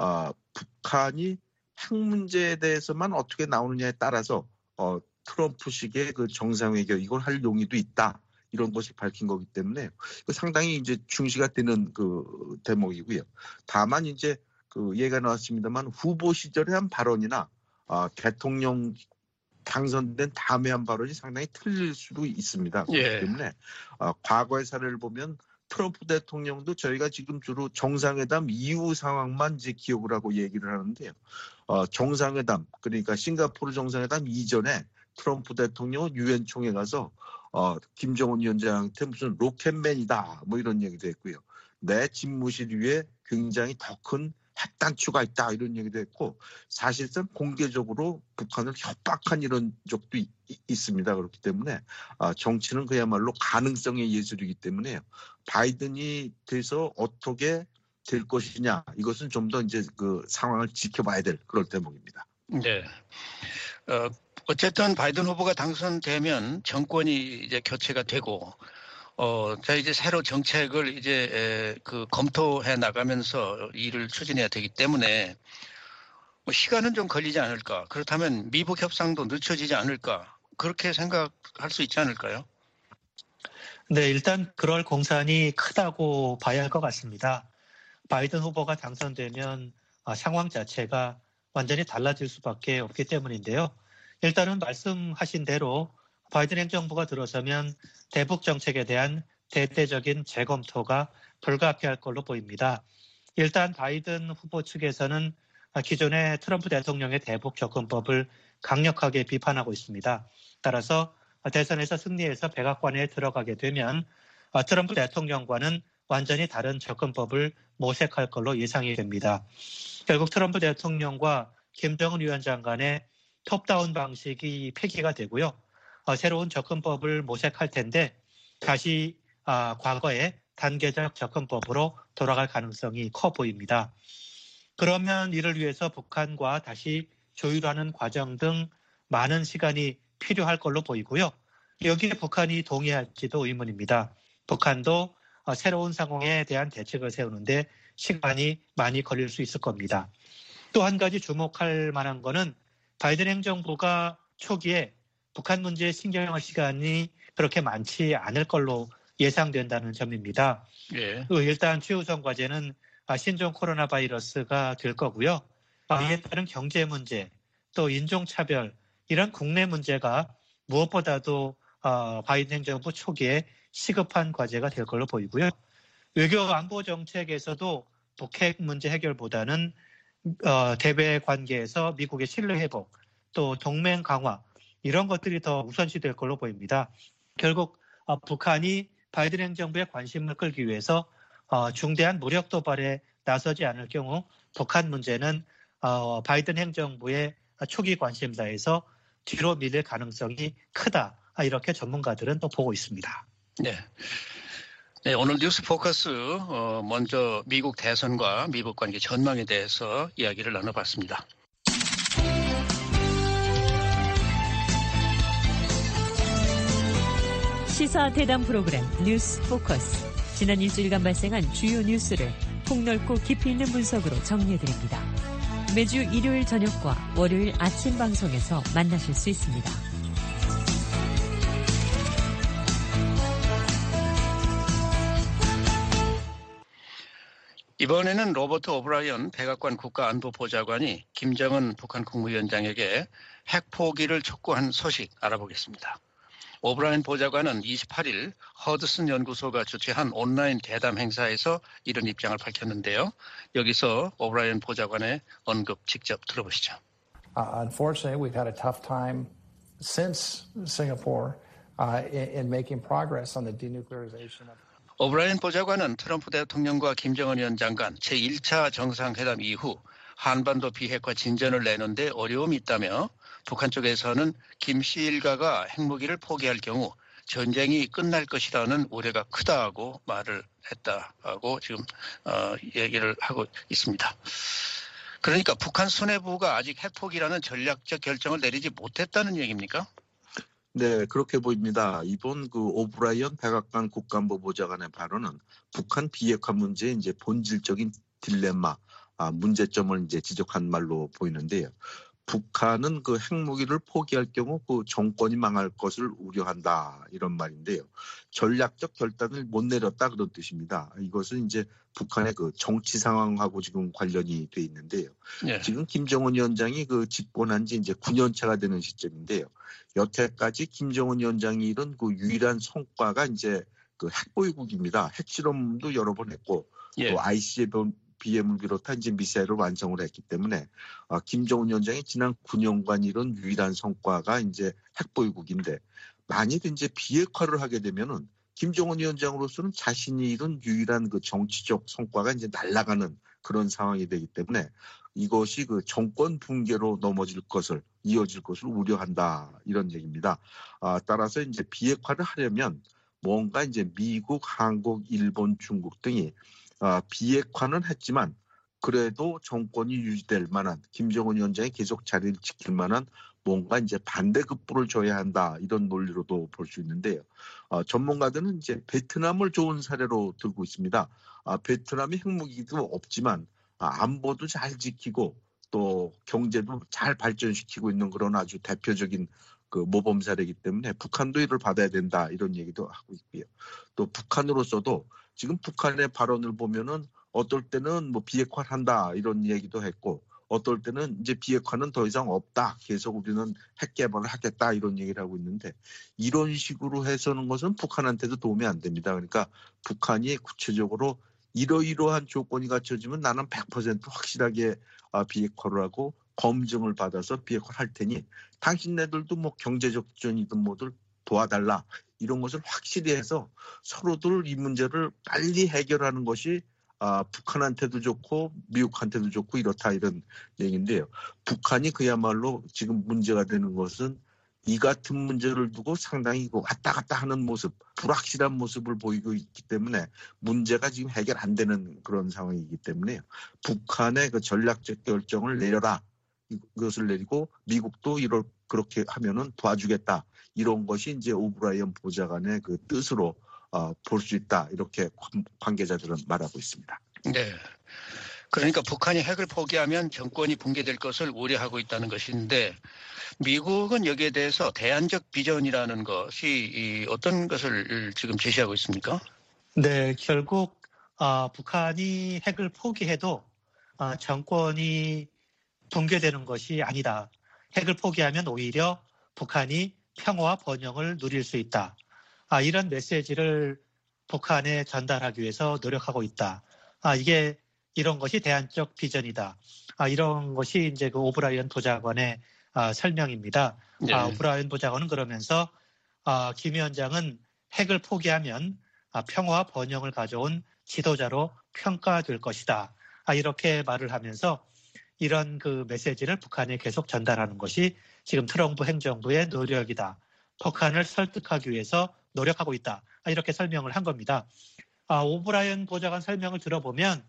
북한이 핵 문제에 대해서만 어떻게 나오느냐에 따라서 트럼프식의 그 정상회견 이걸 할 용의도 있다 이런 것을 밝힌 거기 때문에 상당히 이제 중시가 되는 그 대목이고요. 다만 이제 그 얘기가 나왔습니다만 후보 시절에 한 발언이나 대통령 당선된 다음에 한 발언이 상당히 틀릴 수도 있습니다. 그렇기 때문에 과거의 사례를 보면 트럼프 대통령도 저희가 지금 주로 정상회담 이후 상황만 이제 기억을 하고 얘기를 하는데요. 정상회담 그러니까 싱가포르 정상회담 이전에 트럼프 대통령은 유엔 총회 가서 김정은 위원장한테 무슨 로켓맨이다 뭐 이런 얘기도 했고요. 내 집무실 위에 굉장히 더 큰 핵단추가 있다 이런 얘기도 했고 사실상 공개적으로 북한을 협박한 이런 적도 있습니다. 그렇기 때문에 정치는 그야말로 가능성의 예술이기 때문에 바이든이 돼서 어떻게 될 것이냐 이것은 좀 더 이제 그 상황을 지켜봐야 될 그런 대목입니다. 네. 어쨌든 바이든 후보가 당선되면 정권이 이제 교체가 되고 자 이제 새로 정책을 이제 그 검토해 나가면서 일을 추진해야 되기 때문에 뭐 시간은 좀 걸리지 않을까. 그렇다면 미북 협상도 늦춰지지 않을까. 그렇게 생각할 수 있지 않을까요? 네, 일단 그럴 공산이 크다고 봐야 할 것 같습니다. 바이든 후보가 당선되면 상황 자체가 완전히 달라질 수밖에 없기 때문인데요. 일단은 말씀하신 대로 바이든 행정부가 들어서면 대북 정책에 대한 대대적인 재검토가 불가피할 걸로 보입니다. 일단 바이든 후보 측에서는 기존의 트럼프 대통령의 대북 접근법을 강력하게 비판하고 있습니다. 따라서 대선에서 승리해서 백악관에 들어가게 되면 트럼프 대통령과는 완전히 다른 접근법을 모색할 걸로 예상이 됩니다. 결국 트럼프 대통령과 김정은 위원장 간의 톱다운 방식이 폐기가 되고요. 새로운 접근법을 모색할 텐데 다시 과거의 단계적 접근법으로 돌아갈 가능성이 커 보입니다. 그러면 이를 위해서 북한과 다시 조율하는 과정 등 많은 시간이 필요할 걸로 보이고요. 여기에 북한이 동의할지도 의문입니다. 북한도 새로운 상황에 대한 대책을 세우는데 시간이 많이 걸릴 수 있을 겁니다. 또 한 가지 주목할 만한 것은 바이든 행정부가 초기에 북한 문제에 신경할 시간이 그렇게 많지 않을 걸로 예상된다는 점입니다. 예. 일단 최우선 과제는 신종 코로나 바이러스가 될 거고요. 이에 따른 경제 문제, 또 인종차별, 이런 국내 문제가 무엇보다도 바이든 행정부 초기에 시급한 과제가 될 걸로 보이고요. 외교 안보 정책에서도 북핵 문제 해결보다는 대외 관계에서 미국의 신뢰 회복, 또 동맹 강화, 이런 것들이 더 우선시 될 걸로 보입니다. 결국 북한이 바이든 행정부의 관심을 끌기 위해서 중대한 무력 도발에 나서지 않을 경우 북한 문제는 바이든 행정부의 초기 관심사에서 뒤로 밀릴 가능성이 크다. 이렇게 전문가들은 또 보고 있습니다. 네. 네, 오늘 뉴스 포커스 먼저 미국 대선과 미국 관계 전망에 대해서 이야기를 나눠봤습니다. 시사 대담 프로그램 뉴스 포커스. 지난 일주일간 발생한 주요 뉴스를 폭넓고 깊이 있는 분석으로 정리해드립니다. 매주 일요일 저녁과 월요일 아침 방송에서 만나실 수 있습니다. 이번에는 로버트 오브라이언 백악관 국가안보보좌관이 김정은 북한 국무위원장에게 핵 포기를 촉구한 소식 알아보겠습니다. 오브라이언 보좌관은 28일 허드슨 연구소가 주최한 온라인 대담 행사에서 이런 입장을 밝혔는데요. 여기서 오브라이언 보좌관의 언급 직접 들어보시죠. Unfortunately, we've had a tough time since Singapore in making progress on the denuclearization of. 오브라이언 보좌관은 트럼프 대통령과 김정은 위원장 간 제1차 정상회담 이후 한반도 비핵화 진전을 내는데 어려움이 있다며 북한 쪽에서는 김 씨 일가가 핵무기를 포기할 경우 전쟁이 끝날 것이라는 우려가 크다고 말을 했다고 지금 얘기를 하고 있습니다. 그러니까 북한 수뇌부가 아직 핵 포기라는 전략적 결정을 내리지 못했다는 얘기입니까? 네, 그렇게 보입니다. 이번 그 오브라이언 백악관 국가안보보좌관의 발언은 북한 비핵화 문제의 이제 본질적인 딜레마, 문제점을 이제 지적한 말로 보이는데요. 북한은 그 핵무기를 포기할 경우 그 정권이 망할 것을 우려한다 이런 말인데요. 전략적 결단을 못 내렸다 그런 뜻입니다. 이것은 이제 북한의 그 정치 상황하고 지금 관련이 돼 있는데요. 네. 지금 김정은 위원장이 그 집권한 지 이제 9년 차가 되는 시점인데요. 여태까지 김정은 위원장이 이룬 그 유일한 성과가 이제 그 핵보유국입니다. 핵실험도 여러 번 했고 또 ICBM을 비롯한 이제 미사일을 완성을 했기 때문에 김정은 위원장이 지난 9년간 이룬 유일한 성과가 이제 핵보유국인데 만일 이제 비핵화를 하게 되면은 김정은 위원장으로서는 자신이 이룬 유일한 그 정치적 성과가 이제 날아가는 그런 상황이 되기 때문에 이것이 그 정권 붕괴로 이어질 것을 우려한다 이런 얘기입니다. 따라서 이제 비핵화를 하려면 뭔가 이제 미국, 한국, 일본, 중국 등이 비핵화는 했지만 그래도 정권이 유지될 만한 김정은 위원장이 계속 자리를 지킬 만한 뭔가 이제 반대급부를 줘야 한다 이런 논리로도 볼 수 있는데요. 전문가들은 이제 베트남을 좋은 사례로 들고 있습니다. 베트남이 핵무기도 없지만 안보도 잘 지키고 또 경제도 잘 발전시키고 있는 그런 아주 대표적인 그 모범 사례이기 때문에 북한도 이를 받아야 된다 이런 얘기도 하고 있고요. 또 북한으로서도 지금 북한의 발언을 보면은 어떨 때는 뭐 비핵화를 한다 이런 얘기도 했고 어떨 때는 이제 비핵화는 더 이상 없다. 계속 우리는 핵 개발을 하겠다 이런 얘기를 하고 있는데 이런 식으로 해서는 것은 북한한테도 도움이 안 됩니다. 그러니까 북한이 구체적으로 이러이러한 조건이 갖춰지면 나는 100% 확실하게 비핵화를 하고 검증을 받아서 비핵화를 할 테니 당신네들도 뭐 경제적 지원이든 뭐들 도와달라 이런 것을 확실히 해서 서로들 이 문제를 빨리 해결하는 것이 북한한테도 좋고 미국한테도 좋고 이렇다 이런 얘기인데요. 북한이 그야말로 지금 문제가 되는 것은 이 같은 문제를 두고 상당히 왔다 갔다 하는 모습, 불확실한 모습을 보이고 있기 때문에 문제가 지금 해결 안 되는 그런 상황이기 때문에 북한의 그 전략적 결정을 내려라. 이것을 내리고 미국도 그렇게 하면은 도와주겠다. 이런 것이 이제 오브라이언 보좌관의 그 뜻으로 볼 수 있다. 이렇게 관계자들은 말하고 있습니다. 네. 그러니까 북한이 핵을 포기하면 정권이 붕괴될 것을 우려하고 있다는 것인데 미국은 여기에 대해서 대안적 비전이라는 것이 어떤 것을 지금 제시하고 있습니까? 네, 결국 북한이 핵을 포기해도 정권이 붕괴되는 것이 아니다. 핵을 포기하면 오히려 북한이 평화와 번영을 누릴 수 있다. 이런 메시지를 북한에 전달하기 위해서 노력하고 있다. 이런 것이 대안적 비전이다. 이런 것이 이제 그 오브라이언 보좌관의 설명입니다. 네. 오브라이언 보좌관은 그러면서 김 위원장은 핵을 포기하면 평화와 번영을 가져온 지도자로 평가될 것이다. 이렇게 말을 하면서 이런 그 메시지를 북한에 계속 전달하는 것이 지금 트럼프 행정부의 노력이다. 북한을 설득하기 위해서 노력하고 있다. 이렇게 설명을 한 겁니다. 오브라이언 보좌관 설명을 들어보면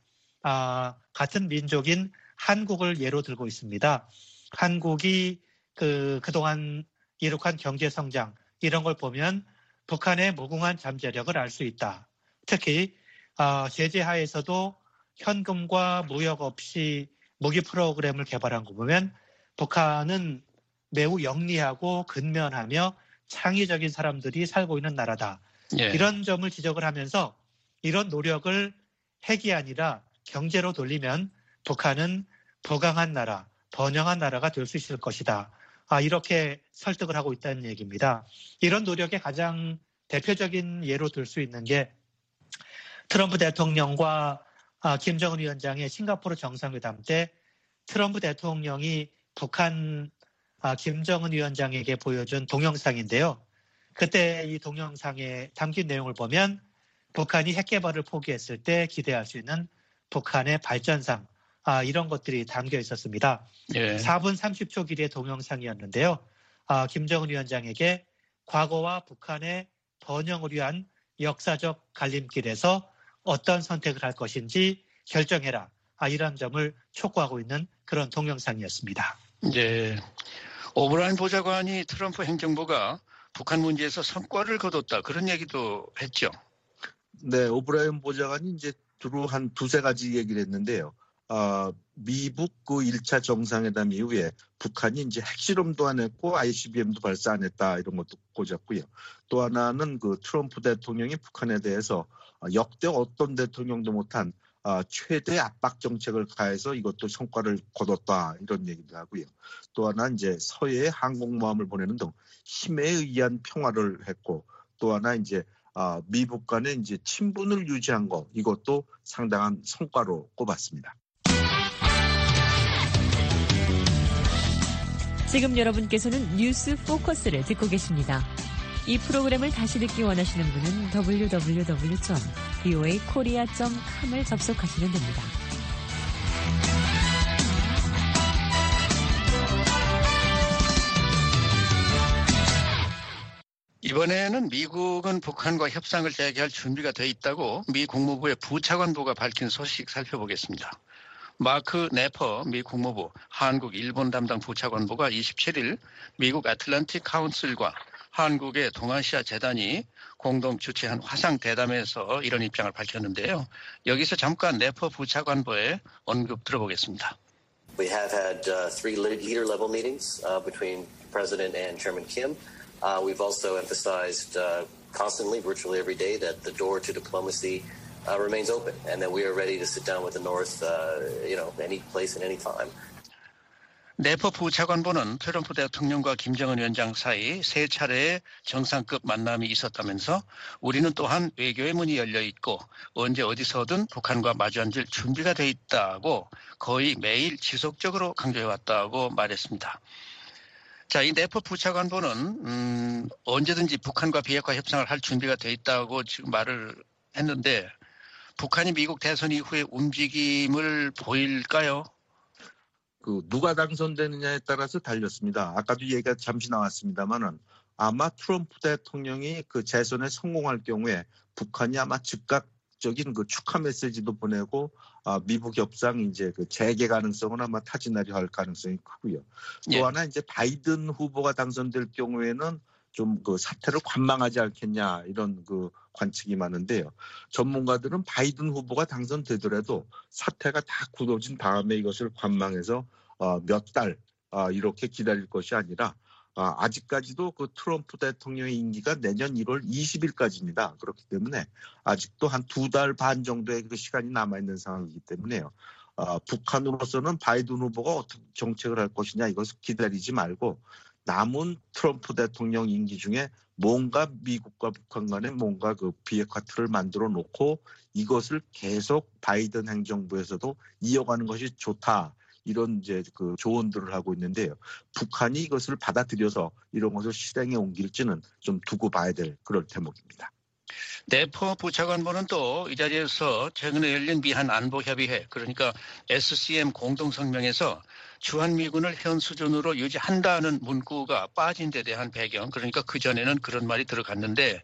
같은 민족인 한국을 예로 들고 있습니다. 한국이 그동안 이룩한 경제 성장 이런 걸 보면 북한의 무궁한 잠재력을 알 수 있다. 특히 제재 하에서도 현금과 무역 없이 무기 프로그램을 개발한 거 보면 북한은 매우 영리하고 근면하며 창의적인 사람들이 살고 있는 나라다. 예. 이런 점을 지적을 하면서 이런 노력을 핵이 아니라 경제로 돌리면 북한은 부강한 나라, 번영한 나라가 될 수 있을 것이다. 이렇게 설득을 하고 있다는 얘기입니다. 이런 노력의 가장 대표적인 예로 들 수 있는 게 트럼프 대통령과 김정은 위원장의 싱가포르 정상회담 때 트럼프 대통령이 북한 김정은 위원장에게 보여준 동영상인데요. 그때 이 동영상에 담긴 내용을 보면 북한이 핵 개발을 포기했을 때 기대할 수 있는 북한의 발전상 이런 것들이 담겨 있었습니다. 예. 4분 30초 길이의 동영상이었는데요. 김정은 위원장에게 과거와 북한의 번영을 위한 역사적 갈림길에서 어떤 선택을 할 것인지 결정해라. 이런 점을 촉구하고 있는 그런 동영상이었습니다. 예. 오브라이언 보좌관이 트럼프 행정부가 북한 문제에서 성과를 거뒀다. 그런 얘기도 했죠. 네, 오브라이언 보좌관이 이제 주로 한 두세 가지 얘기를 했는데요. 미북 그 1차 정상회담 이후에 북한이 이제 핵실험도 안 했고 ICBM도 발사 안 했다 이런 것도 꽂았고요. 또 하나는 그 트럼프 대통령이 북한에 대해서 역대 어떤 대통령도 못한 최대 압박 정책을 가해서 이것도 성과를 거뒀다 이런 얘기도 하고요. 또 하나 이제 서해에 항공모함을 보내는 등 힘에 의한 평화를 했고 또 하나 이제 미북 간의 이제 친분을 유지한 거 이것도 상당한 성과로 꼽았습니다. 지금 여러분께서는 뉴스 포커스를 듣고 계십니다. 이 프로그램을 다시 듣기 원하시는 분은 www.voakorea.com을 접속하시면 됩니다. 이번에는 미국은 북한과 협상을 재개할 준비가 돼 있다고 미 국무부의 부차관보가 밝힌 소식 살펴보겠습니다. 마크 네퍼 미 국무부 한국 일본 담당 부차관보가 27일 미국 애틀랜틱 카운슬과 한국의 동아시아 재단이 공동 주최한 화상 대담에서 이런 입장을 밝혔는데요. 여기서 잠깐 네퍼 부차관보의 언급 들어보겠습니다. We have had three leader level meetings between President and Chairman Kim. We've also emphasized constantly, virtually every day, that the door to diplomacy remains open and that we are ready to sit down with the North, any place and any time. 네퍼 부차관보는 트럼프 대통령과 김정은 위원장 사이 세 차례의 정상급 만남이 있었다면서 우리는 또한 외교의 문이 열려 있고 언제 어디서든 북한과 마주 앉을 준비가 돼 있다고 거의 매일 지속적으로 강조해왔다고 말했습니다. 자, 이 네퍼 부차관보는 언제든지 북한과 비핵화 협상을 할 준비가 돼 있다고 지금 말을 했는데 북한이 미국 대선 이후에 움직임을 보일까요? 누가 당선되느냐에 따라서 달렸습니다. 아까도 얘기가 잠시 나왔습니다만은 아마 트럼프 대통령이 그 재선에 성공할 경우에 북한이 아마 즉각적인 그 축하 메시지도 보내고 미북 협상 이제 그 재개 가능성은 아마 타진하려 할 가능성이 크고요. 또 하나 이제 바이든 후보가 당선될 경우에는 좀 그 사태를 관망하지 않겠냐 이런 그 관측이 많은데요. 전문가들은 바이든 후보가 당선되더라도 사태가 다 굳어진 다음에 이것을 관망해서 몇 달 이렇게 기다릴 것이 아니라 아직까지도 그 트럼프 대통령의 임기가 내년 1월 20일까지입니다. 그렇기 때문에 아직도 한 2달 반 정도의 그 시간이 남아있는 상황이기 때문에요. 북한으로서는 바이든 후보가 어떤 정책을 할 것이냐 이것을 기다리지 말고 남은 트럼프 대통령 임기 중에 뭔가 미국과 북한 간에 뭔가 그 비핵화 틀을 만들어 놓고 이것을 계속 바이든 행정부에서도 이어가는 것이 좋다. 이런 이제 그 조언들을 하고 있는데요. 북한이 이것을 받아들여서 이런 것을 실행에 옮길지는 좀 두고 봐야 될 그럴 대목입니다. 내포 부차관보는 또 이 자리에서 최근에 열린 미한 안보협의회, 그러니까 SCM 공동성명에서 주한미군을 현 수준으로 유지한다는 문구가 빠진 데 대한 배경, 그러니까 그전에는 그런 말이 들어갔는데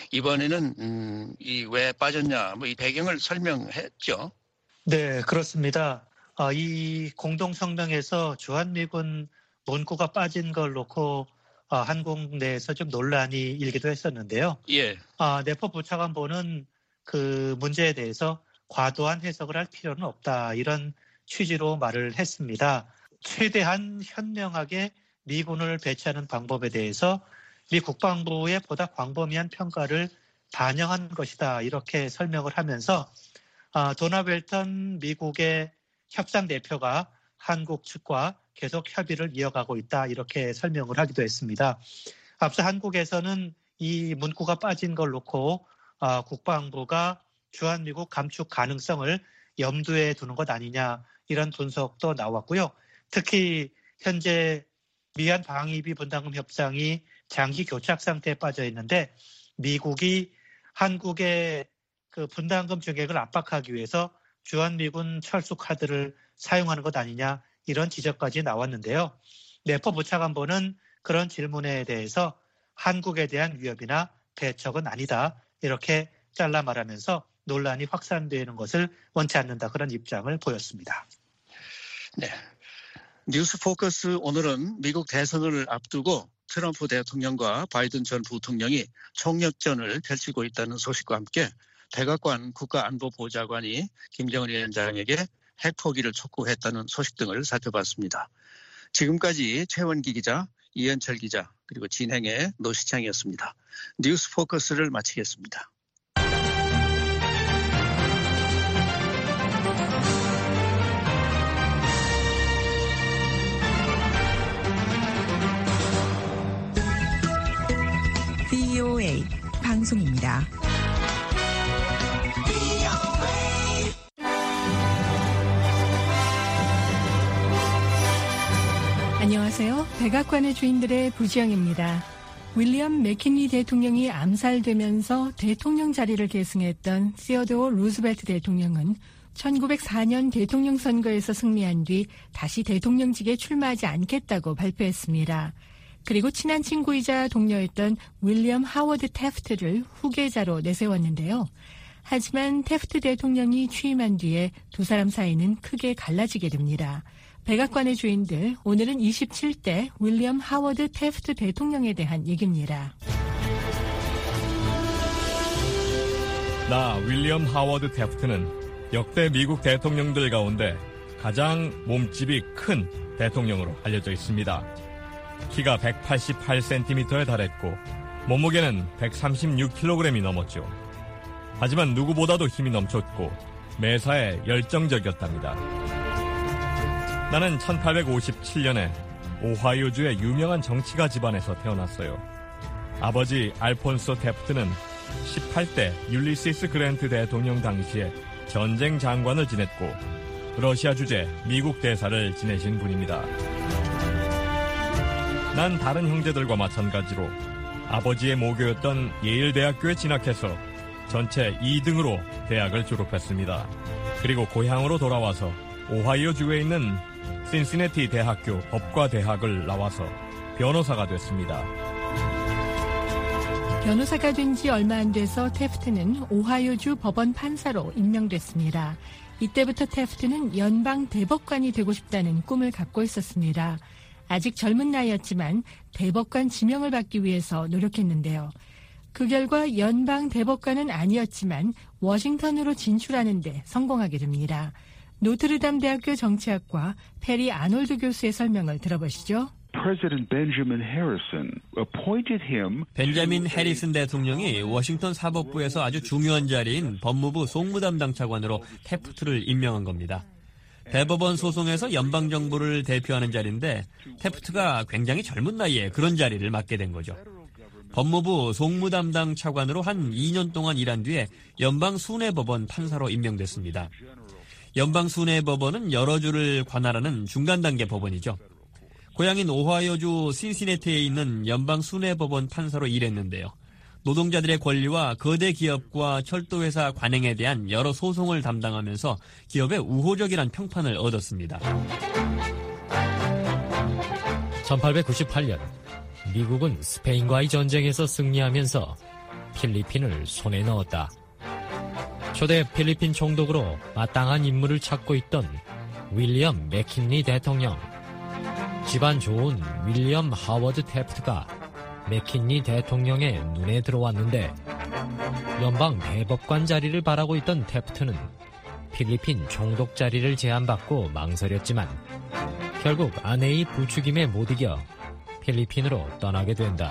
이번에는 이 왜 빠졌냐, 이 배경을 설명했죠. 네, 그렇습니다. 이 공동성명에서 주한미군 문구가 빠진 걸 놓고 한국 내에서 좀 논란이 일기도 했었는데요. 예. 내포 부차관보는 그 문제에 대해서 과도한 해석을 할 필요는 없다, 이런 취지로 말을 했습니다. 최대한 현명하게 미군을 배치하는 방법에 대해서 미 국방부의 보다 광범위한 평가를 반영한 것이다, 이렇게 설명을 하면서 도나 웰턴 미국의 협상 대표가 한국 측과 계속 협의를 이어가고 있다, 이렇게 설명을 하기도 했습니다. 앞서 한국에서는 이 문구가 빠진 걸 놓고 국방부가 주한미국 감축 가능성을 염두에 두는 것 아니냐, 이런 분석도 나왔고요. 특히 현재 미한 방위비 분담금 협상이 장기 교착 상태에 빠져 있는데 미국이 한국의 그 분담금 증액을 압박하기 위해서 주한미군 철수 카드를 사용하는 것 아니냐, 이런 지적까지 나왔는데요. 내포 부차관보는 그런 질문에 대해서 한국에 대한 위협이나 배척은 아니다, 이렇게 잘라 말하면서 논란이 확산되는 것을 원치 않는다, 그런 입장을 보였습니다. 네. 뉴스 포커스 오늘은 미국 대선을 앞두고 트럼프 대통령과 바이든 전 부통령이 총력전을 펼치고 있다는 소식과 함께 백악관 국가안보보좌관이 김정은 위원장에게 핵포기를 촉구했다는 소식 등을 살펴봤습니다. 지금까지 최원기 기자, 이현철 기자, 그리고 진행의 노시창이었습니다. 뉴스 포커스를 마치겠습니다. VOA 방송입니다. 안녕하세요. 백악관의 주인들의 부지영입니다. 윌리엄 맥킨리 대통령이 암살되면서 대통령 자리를 계승했던 시어도어 루즈벨트 대통령은 1904년 대통령 선거에서 승리한 뒤 다시 대통령직에 출마하지 않겠다고 발표했습니다. 그리고 친한 친구이자 동료였던 윌리엄 하워드 태프트를 후계자로 내세웠는데요. 하지만 태프트 대통령이 취임한 뒤에 두 사람 사이는 크게 갈라지게 됩니다. 백악관의 주인들, 오늘은 27대 윌리엄 하워드 태프트 대통령에 대한 얘기입니다. 나 윌리엄 하워드 태프트는 역대 미국 대통령들 가운데 가장 몸집이 큰 대통령으로 알려져 있습니다. 키가 188cm에 달했고 몸무게는 136kg이 넘었죠. 하지만 누구보다도 힘이 넘쳤고 매사에 열정적이었답니다. 나는 1857년에 오하이오주의 유명한 정치가 집안에서 태어났어요. 아버지 알폰소 태프트는 18대 율리시스 그랜트 대통령 당시에 전쟁 장관을 지냈고 러시아 주재 미국 대사를 지내신 분입니다. 난 다른 형제들과 마찬가지로 아버지의 모교였던 예일 대학교에 진학해서 전체 2등으로 대학을 졸업했습니다. 그리고 고향으로 돌아와서 오하이오주에 있는 신시내티 대학교 법과대학을 나와서 변호사가 됐습니다. 변호사가 된 지 얼마 안 돼서 태프트는 오하이오주 법원 판사로 임명됐습니다. 이때부터 태프트는 연방 대법관이 되고 싶다는 꿈을 갖고 있었습니다. 아직 젊은 나이였지만 대법관 지명을 받기 위해서 노력했는데요. 그 결과 연방 대법관은 아니었지만 워싱턴으로 진출하는 데 성공하게 됩니다. 노트르담 대학교 정치학과 페리 아놀드 교수의 설명을 들어보시죠. 벤자민 해리슨 대통령이 워싱턴 사법부에서 아주 중요한 자리인 법무부 송무담당 차관으로 태프트를 임명한 겁니다. 대법원 소송에서 연방정부를 대표하는 자리인데 태프트가 굉장히 젊은 나이에 그런 자리를 맡게 된 거죠. 법무부 송무담당 차관으로 한 2년 동안 일한 뒤에 연방순회법원 판사로 임명됐습니다. 연방순회법원은 여러 주를 관할하는 중간단계 법원이죠. 고향인 오하이오주 신시내티에 있는 연방순회법원 판사로 일했는데요. 노동자들의 권리와 거대 기업과 철도회사 관행에 대한 여러 소송을 담당하면서 기업의 우호적이란 평판을 얻었습니다. 1898년 미국은 스페인과의 전쟁에서 승리하면서 필리핀을 손에 넣었다. 초대 필리핀 총독으로 마땅한 인물을 찾고 있던 윌리엄 맥킨리 대통령. 집안 좋은 윌리엄 하워드 태프트가 맥킨리 대통령의 눈에 들어왔는데 연방 대법관 자리를 바라고 있던 태프트는 필리핀 총독 자리를 제안받고 망설였지만 결국 아내의 부추김에 못 이겨 필리핀으로 떠나게 된다.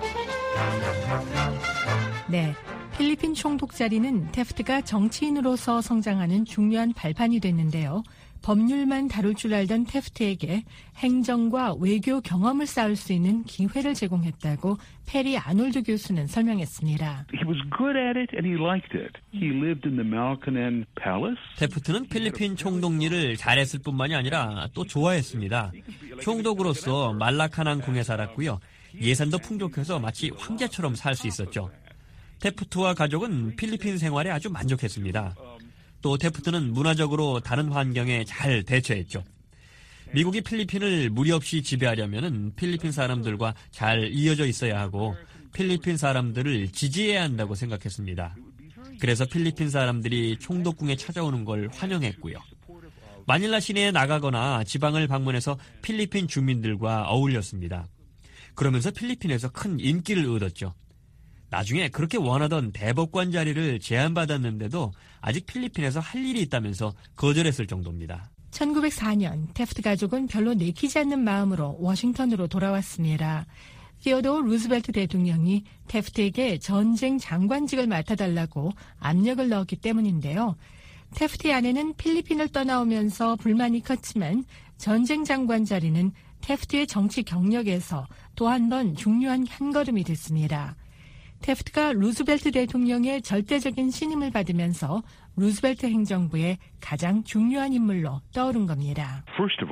네, 필리핀 총독 자리는 태프트가 정치인으로서 성장하는 중요한 발판이 됐는데요. 법률만 다룰 줄 알던 태프트에게 행정과 외교 경험을 쌓을 수 있는 기회를 제공했다고 페리 아놀드 교수는 설명했습니다. He was good at it and he liked it. He lived in the Malacañang Palace. 태프트는 필리핀 총독 일을 잘했을 뿐만이 아니라 또 좋아했습니다. 총독으로서 말라카낭 궁에 살았고요. 예산도 풍족해서 마치 황제처럼 살 수 있었죠. 태프트와 가족은 필리핀 생활에 아주 만족했습니다. 또 태프트는 문화적으로 다른 환경에 잘 대처했죠. 미국이 필리핀을 무리 없이 지배하려면 필리핀 사람들과 잘 이어져 있어야 하고 필리핀 사람들을 지지해야 한다고 생각했습니다. 그래서 필리핀 사람들이 총독궁에 찾아오는 걸 환영했고요. 마닐라 시내에 나가거나 지방을 방문해서 필리핀 주민들과 어울렸습니다. 그러면서 필리핀에서 큰 인기를 얻었죠. 나중에 그렇게 원하던 대법관 자리를 제안받았는데도 아직 필리핀에서 할 일이 있다면서 거절했을 정도입니다. 1904년 태프트 가족은 별로 내키지 않는 마음으로 워싱턴으로 돌아왔습니다. 시어도어 루즈벨트 대통령이 태프트에게 전쟁 장관직을 맡아달라고 압력을 넣었기 때문인데요. 태프트의 아내는 필리핀을 떠나오면서 불만이 컸지만 전쟁 장관 자리는 태프트의 정치 경력에서 또 한 번 중요한 한걸음이 됐습니다. 태프트가 루즈벨트 대통령의 절대적인 신임을 받으면서 루즈벨트 행정부의 가장 중요한 인물로 떠오른 겁니다.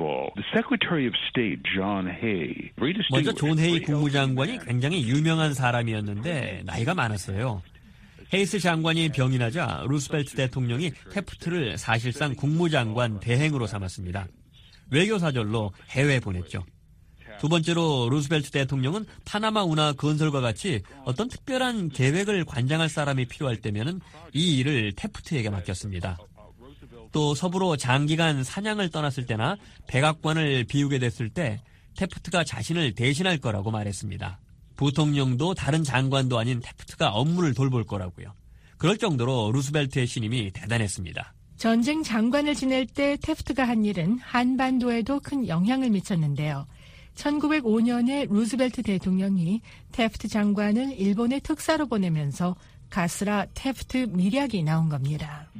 먼저 존 헤이 국무장관이 굉장히 유명한 사람이었는데 나이가 많았어요. 헤이스 장관이 병이 나자 루스벨트 대통령이 태프트를 사실상 국무장관 대행으로 삼았습니다. 외교사절로 해외에 보냈죠. 두 번째로 루스벨트 대통령은 파나마 운하 건설과 같이 어떤 특별한 계획을 관장할 사람이 필요할 때면은 이 일을 태프트에게 맡겼습니다. 또 서부로 장기간 사냥을 떠났을 때나 백악관을 비우게 됐을 때 태프트가 자신을 대신할 거라고 말했습니다. 부통령도 다른 장관도 아닌 태프트가 업무를 돌볼 거라고요. 그럴 정도로 루스벨트의 신임이 대단했습니다. 전쟁 장관을 지낼 때 태프트가 한 일은 한반도에도 큰 영향을 미쳤는데요. 1905년에 루즈벨트 대통령이 태프트 장관을 일본에 특사로 보내면서 가스라 태프트 밀약이 나온 겁니다.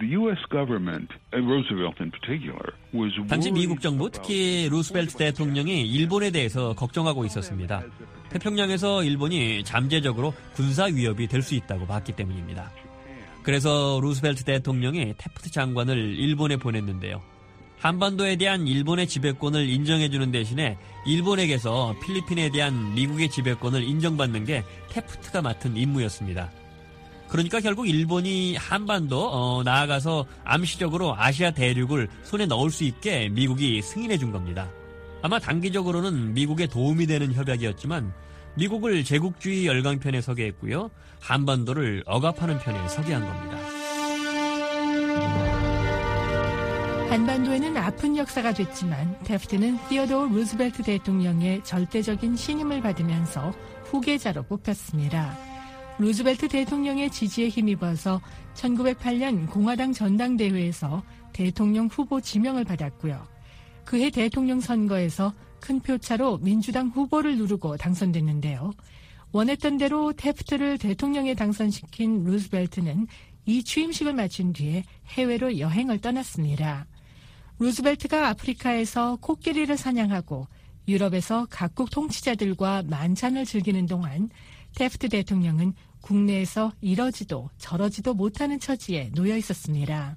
당시 미국 정부, 특히 루스벨트 대통령이 일본에 대해서 걱정하고 있었습니다. 태평양에서 일본이 잠재적으로 군사 위협이 될 수 있다고 봤기 때문입니다. 그래서 루스벨트 대통령이 태프트 장관을 일본에 보냈는데요. 한반도에 대한 일본의 지배권을 인정해주는 대신에 일본에게서 필리핀에 대한 미국의 지배권을 인정받는 게 태프트가 맡은 임무였습니다. 그러니까 결국 일본이 한반도, 나아가서 암시적으로 아시아 대륙을 손에 넣을 수 있게 미국이 승인해 준 겁니다. 아마 단기적으로는 미국에 도움이 되는 협약이었지만 미국을 제국주의 열강편에 서게 했고요. 한반도를 억압하는 편에 서게 한 겁니다. 한반도에는 아픈 역사가 됐지만 태프트는 시어도어 루즈벨트 대통령의 절대적인 신임을 받으면서 후계자로 뽑혔습니다. 루즈벨트 대통령의 지지에 힘입어서 1908년 공화당 전당대회에서 대통령 후보 지명을 받았고요. 그해 대통령 선거에서 큰 표차로 민주당 후보를 누르고 당선됐는데요. 원했던 대로 태프트를 대통령에 당선시킨 루즈벨트는 이 취임식을 마친 뒤에 해외로 여행을 떠났습니다. 루즈벨트가 아프리카에서 코끼리를 사냥하고 유럽에서 각국 통치자들과 만찬을 즐기는 동안 태프트 대통령은 국내에서 이러지도 저러지도 못하는 처지에 놓여 있었습니다.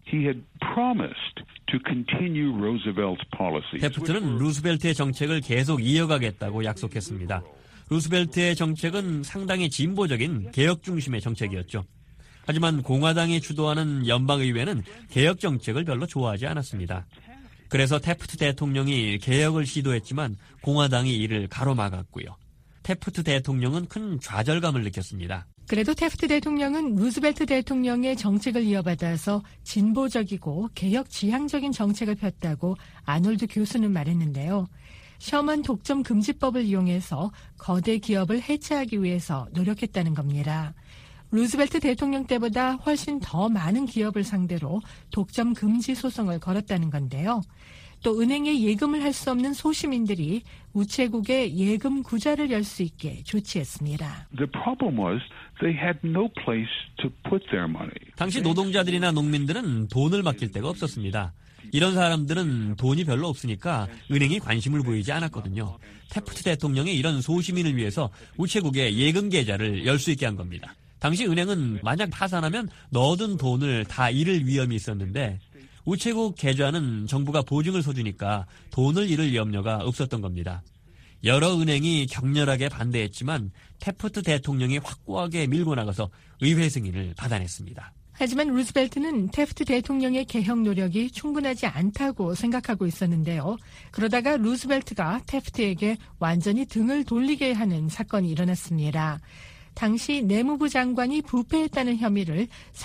태프트는 루스벨트의 정책을 계속 이어가겠다고 약속했습니다. 루스벨트의 정책은 상당히 진보적인 개혁 중심의 정책이었죠. 하지만 공화당이 주도하는 연방의회는 개혁 정책을 별로 좋아하지 않았습니다. 그래서 태프트 대통령이 개혁을 시도했지만 공화당이 이를 가로막았고요. 태프트 대통령은 큰 좌절감을 느꼈습니다. 그래도 태프트 대통령은 루즈벨트 대통령의 정책을 이어받아서 진보적이고 개혁 지향적인 정책을 폈다고 아놀드 교수는 말했는데요. 셔먼 독점 금지법을 이용해서 거대 기업을 해체하기 위해서 노력했다는 겁니다. 루즈벨트 대통령 때보다 훨씬 더 많은 기업을 상대로 독점 금지 소송을 걸었다는 건데요. 또 은행에 예금을 할 수 없는 소시민들이 우체국에 예금 구좌를 열 수 있게 조치했습니다. The problem was they had no place to put their money. 당시 노동자들이나 농민들은 돈을 맡길 데가 없었습니다. 이런 사람들은 돈이 별로 없으니까 은행이 관심을 보이지 않았거든요. 태프트 대통령이 이런 소시민을 위해서 우체국에 예금 계좌를 열 수 있게 한 겁니다. 당시 은행은 만약 파산하면 넣어둔 돈을 다 잃을 위험이 있었는데 우체국 계좌는 정부가 보증을 서주니까 돈을 잃을 염려가 없었던 겁니다. 여러 은행이 격렬하게 반대했지만 태프트 대통령이 확고하게 밀고 나가서 의회 승인을 받아냈습니다. 하지만 루즈벨트는 태프트 대통령의 개혁 노력이 충분하지 않다고 생각하고 있었는데요. 그러다가 루즈벨트가 태프트에게 완전히 등을 돌리게 하는 사건이 일어났습니다. 당시 내무부 장관이 부패했다는 혐의를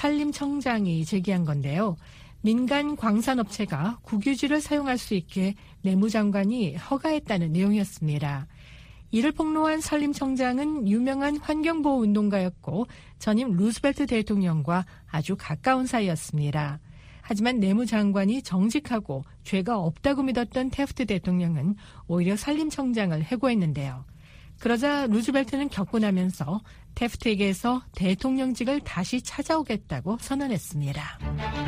산림청장이 제기한 건데요. 민간 광산업체가 국유지를 사용할 수 있게 내무장관이 허가했다는 내용이었습니다. 이를 폭로한 산림청장은 유명한 환경보호운동가였고 전임 루스벨트 대통령과 아주 가까운 사이였습니다. 하지만 내무장관이 정직하고 죄가 없다고 믿었던 태프트 대통령은 오히려 산림청장을 해고했는데요. 그러자 루즈벨트는 격분하면서 태프트에게서 대통령직을 다시 찾아오겠다고 선언했습니다.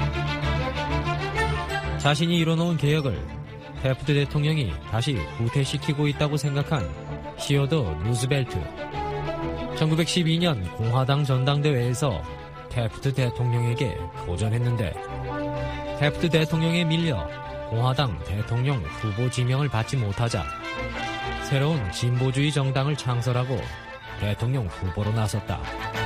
자신이 이뤄놓은 개혁을 태프트 대통령이 다시 후퇴시키고 있다고 생각한 시어더 루즈벨트. 1912년 공화당 전당대회에서 태프트 대통령에게 도전했는데 태프트 대통령에 밀려 공화당 대통령 후보 지명을 받지 못하자 새로운 진보주의 정당을 창설하고 대통령 후보로 나섰다.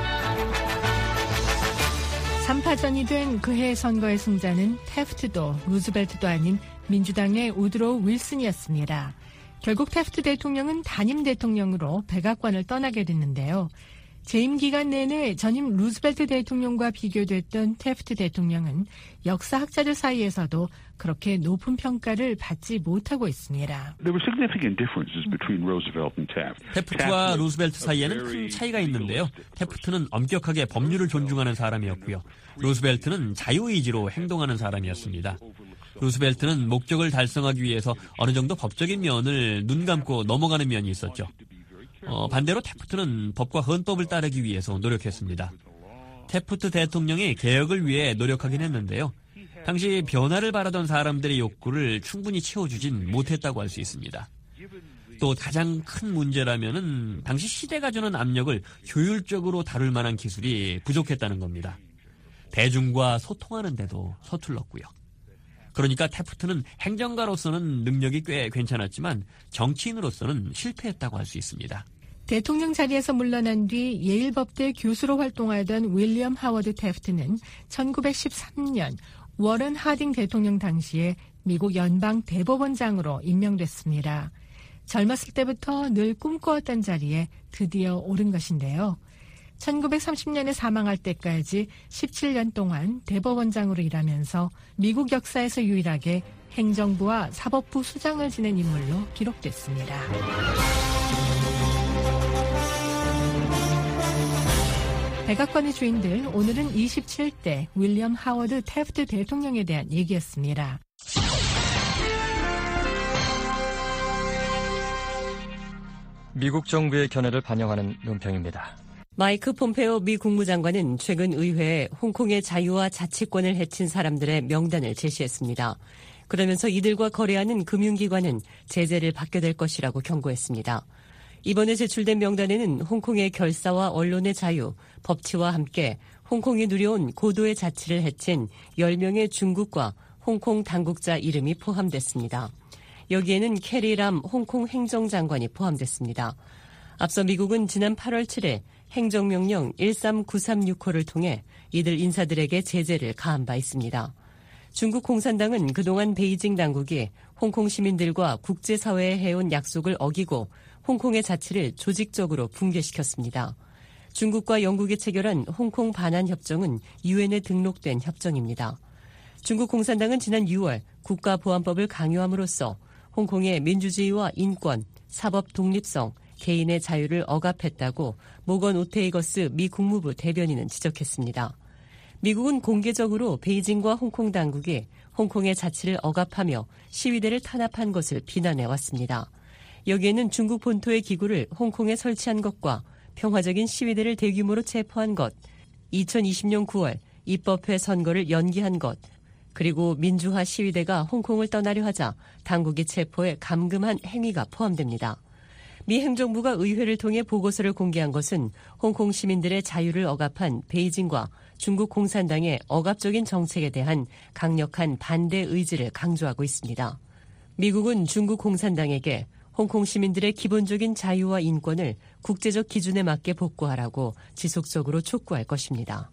3파전이 된 그해 선거의 승자는 태프트도 루즈벨트도 아닌 민주당의 우드로우 윌슨이었습니다. 결국 태프트 대통령은 단임 대통령으로 백악관을 떠나게 됐는데요. 재임 기간 내내 전임 루즈벨트 대통령과 비교됐던 태프트 대통령은 역사학자들 사이에서도 그렇게 높은 평가를 받지 못하고 있습니다. There were significant differences between Roosevelt and Taft. 태프트와 루스벨트 사이에는 큰 차이가 있는데요. 태프트는 엄격하게 법률을 존중하는 사람이었고요. 루스벨트는 자유의지로 행동하는 사람이었습니다. 루스벨트는 목적을 달성하기 위해서 어느 정도 법적인 면을 눈 감고 넘어가는 면이 있었죠. 반대로 태프트는 법과 헌법을 따르기 위해서 노력했습니다. 태프트 대통령이 개혁을 위해 노력하긴 했는데요. 당시 변화를 바라던 사람들의 욕구를 충분히 채워주진 못했다고 할 수 있습니다. 또 가장 큰 문제라면은 당시 시대가 주는 압력을 효율적으로 다룰 만한 기술이 부족했다는 겁니다. 대중과 소통하는데도 서툴렀고요. 그러니까 태프트는 행정가로서는 능력이 꽤 괜찮았지만 정치인으로서는 실패했다고 할 수 있습니다. 대통령 자리에서 물러난 뒤 예일법대 교수로 활동하던 윌리엄 하워드 태프트는 1913년 워런 하딩 대통령 당시에 미국 연방 대법원장으로 임명됐습니다. 젊었을 때부터 늘 꿈꿔왔던 자리에 드디어 오른 것인데요. 1930년에 사망할 때까지 17년 동안 대법원장으로 일하면서 미국 역사에서 유일하게 행정부와 사법부 수장을 지낸 인물로 기록됐습니다. 백악관의 주인들, 오늘은 27대 윌리엄 하워드 태프트 대통령에 대한 얘기였습니다. 미국 정부의 견해를 반영하는 논평입니다. 마이크 폼페오 미 국무장관은 최근 의회에 홍콩의 자유와 자치권을 해친 사람들의 명단을 제시했습니다. 그러면서 이들과 거래하는 금융기관은 제재를 받게 될 것이라고 경고했습니다. 이번에 제출된 명단에는 홍콩의 결사와 언론의 자유, 법치와 함께 홍콩이 누려온 고도의 자치를 해친 10명의 중국과 홍콩 당국자 이름이 포함됐습니다. 여기에는 캐리 람 홍콩 행정장관이 포함됐습니다. 앞서 미국은 지난 8월 7일 행정명령 13936호를 통해 이들 인사들에게 제재를 가한 바 있습니다. 중국 공산당은 그동안 베이징 당국이 홍콩 시민들과 국제사회에 해온 약속을 어기고 홍콩의 자치를 조직적으로 붕괴시켰습니다. 중국과 영국이 체결한 홍콩 반환협정은 유엔에 등록된 협정입니다. 중국 공산당은 지난 6월 국가보안법을 강요함으로써 홍콩의 민주주의와 인권, 사법 독립성, 개인의 자유를 억압했다고 모건 오테이거스 미 국무부 대변인은 지적했습니다. 미국은 공개적으로 베이징과 홍콩 당국이 홍콩의 자치를 억압하며 시위대를 탄압한 것을 비난해왔습니다. 여기에는 중국 본토의 기구를 홍콩에 설치한 것과 평화적인 시위대를 대규모로 체포한 것, 2020년 9월 입법회 선거를 연기한 것, 그리고 민주화 시위대가 홍콩을 떠나려 하자 당국이 체포해 감금한 행위가 포함됩니다. 미 행정부가 의회를 통해 보고서를 공개한 것은 홍콩 시민들의 자유를 억압한 베이징과 중국 공산당의 억압적인 정책에 대한 강력한 반대 의지를 강조하고 있습니다. 미국은 중국 공산당에게 홍콩 시민들의 기본적인 자유와 인권을 국제적 기준에 맞게 복구하라고 지속적으로 촉구할 것입니다.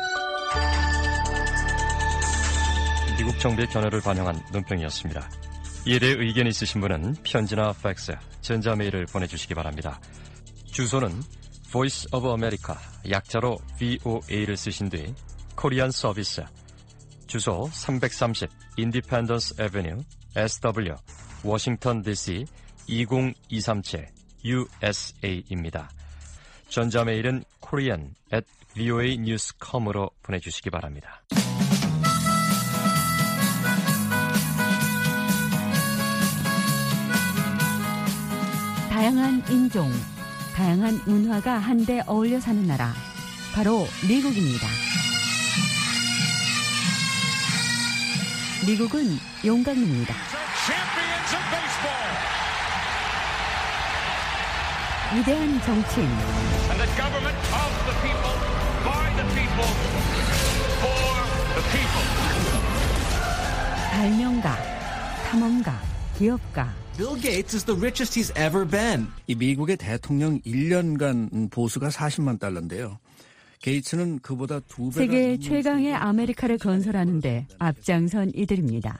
미국 정부의 견해를 반영한 논평이었습니다. 이에 대해 의견이 있으신 분은 편지나 팩스, 전자메일을 보내주시기 바랍니다. 주소는 Voice of America, 약자로 VOA를 쓰신 뒤 코리안 서비스, 주소 330 Independence Avenue, SW, 워싱턴 DC 20237 USA입니다. 전자메일은 korean@voanews.com으로 보내주시기 바랍니다. 다양한 인종, 다양한 문화가 한데 어울려 사는 나라, 바로 미국입니다. 미국은 용광입니다. 위대한 정치인, 발명가, 탐험가, 기업가. Bill Gates is the richest he's ever been. 이 미국의 대통령 1년간 보수가 40만 달러인데요. 게이츠는 그보다 2배가 세계 최강의 아메리카를 건설하는데 앞장선 이들입니다.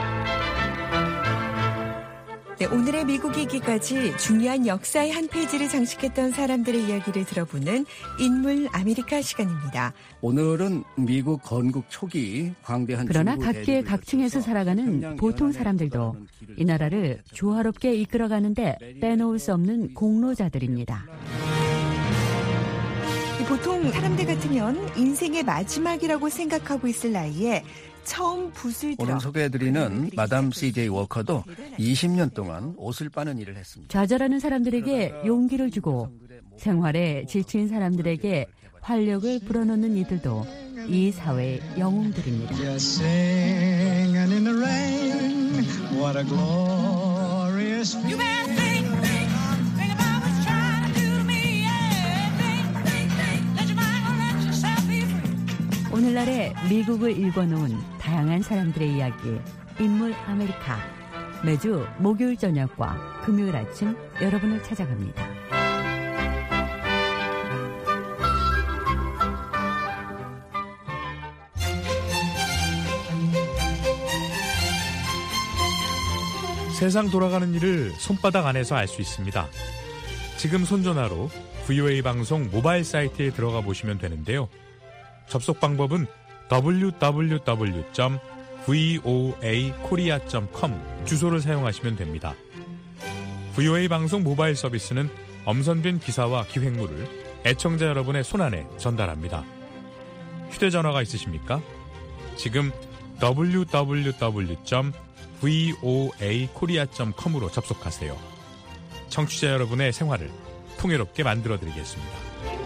네, 오늘의 미국 이기까지 중요한 역사의 한 페이지를 장식했던 사람들의 이야기를 들어보는 인물 아메리카 시간입니다. 오늘은 미국 건국 초기 광대한 그러나 각계 각층에서 살아가는 보통 사람들도 이 나라를 조화롭게 이끌어가는데 빼놓을 수 없는 공로자들입니다. 보통 사람들 같으면 인생의 마지막이라고 생각하고 있을 나이에 처음 붓을 들어. 오늘 소개해드리는 마담 C.J. 워커도 20년 동안 옷을 빠는 일을 했습니다. 좌절하는 사람들에게 용기를 주고 생활에 지친 사람들에게 활력을 불어넣는 이들도 이 사회의 영웅들입니다. 오늘날의 미국을 읽어놓은 다양한 사람들의 이야기, 인물 아메리카. 매주 목요일 저녁과 금요일 아침 여러분을 찾아갑니다. 세상 돌아가는 일을 손바닥 안에서 알 수 있습니다. 지금 손전화로 VOA 방송 모바일 사이트에 들어가 보시면 되는데요. 접속 방법은 www.voakorea.com 주소를 사용하시면 됩니다. VOA 방송 모바일 서비스는 엄선된 기사와 기획물을 애청자 여러분의 손안에 전달합니다. 휴대전화가 있으십니까? 지금 www.voakorea.com으로 접속하세요. 청취자 여러분의 생활을 풍요롭게 만들어드리겠습니다.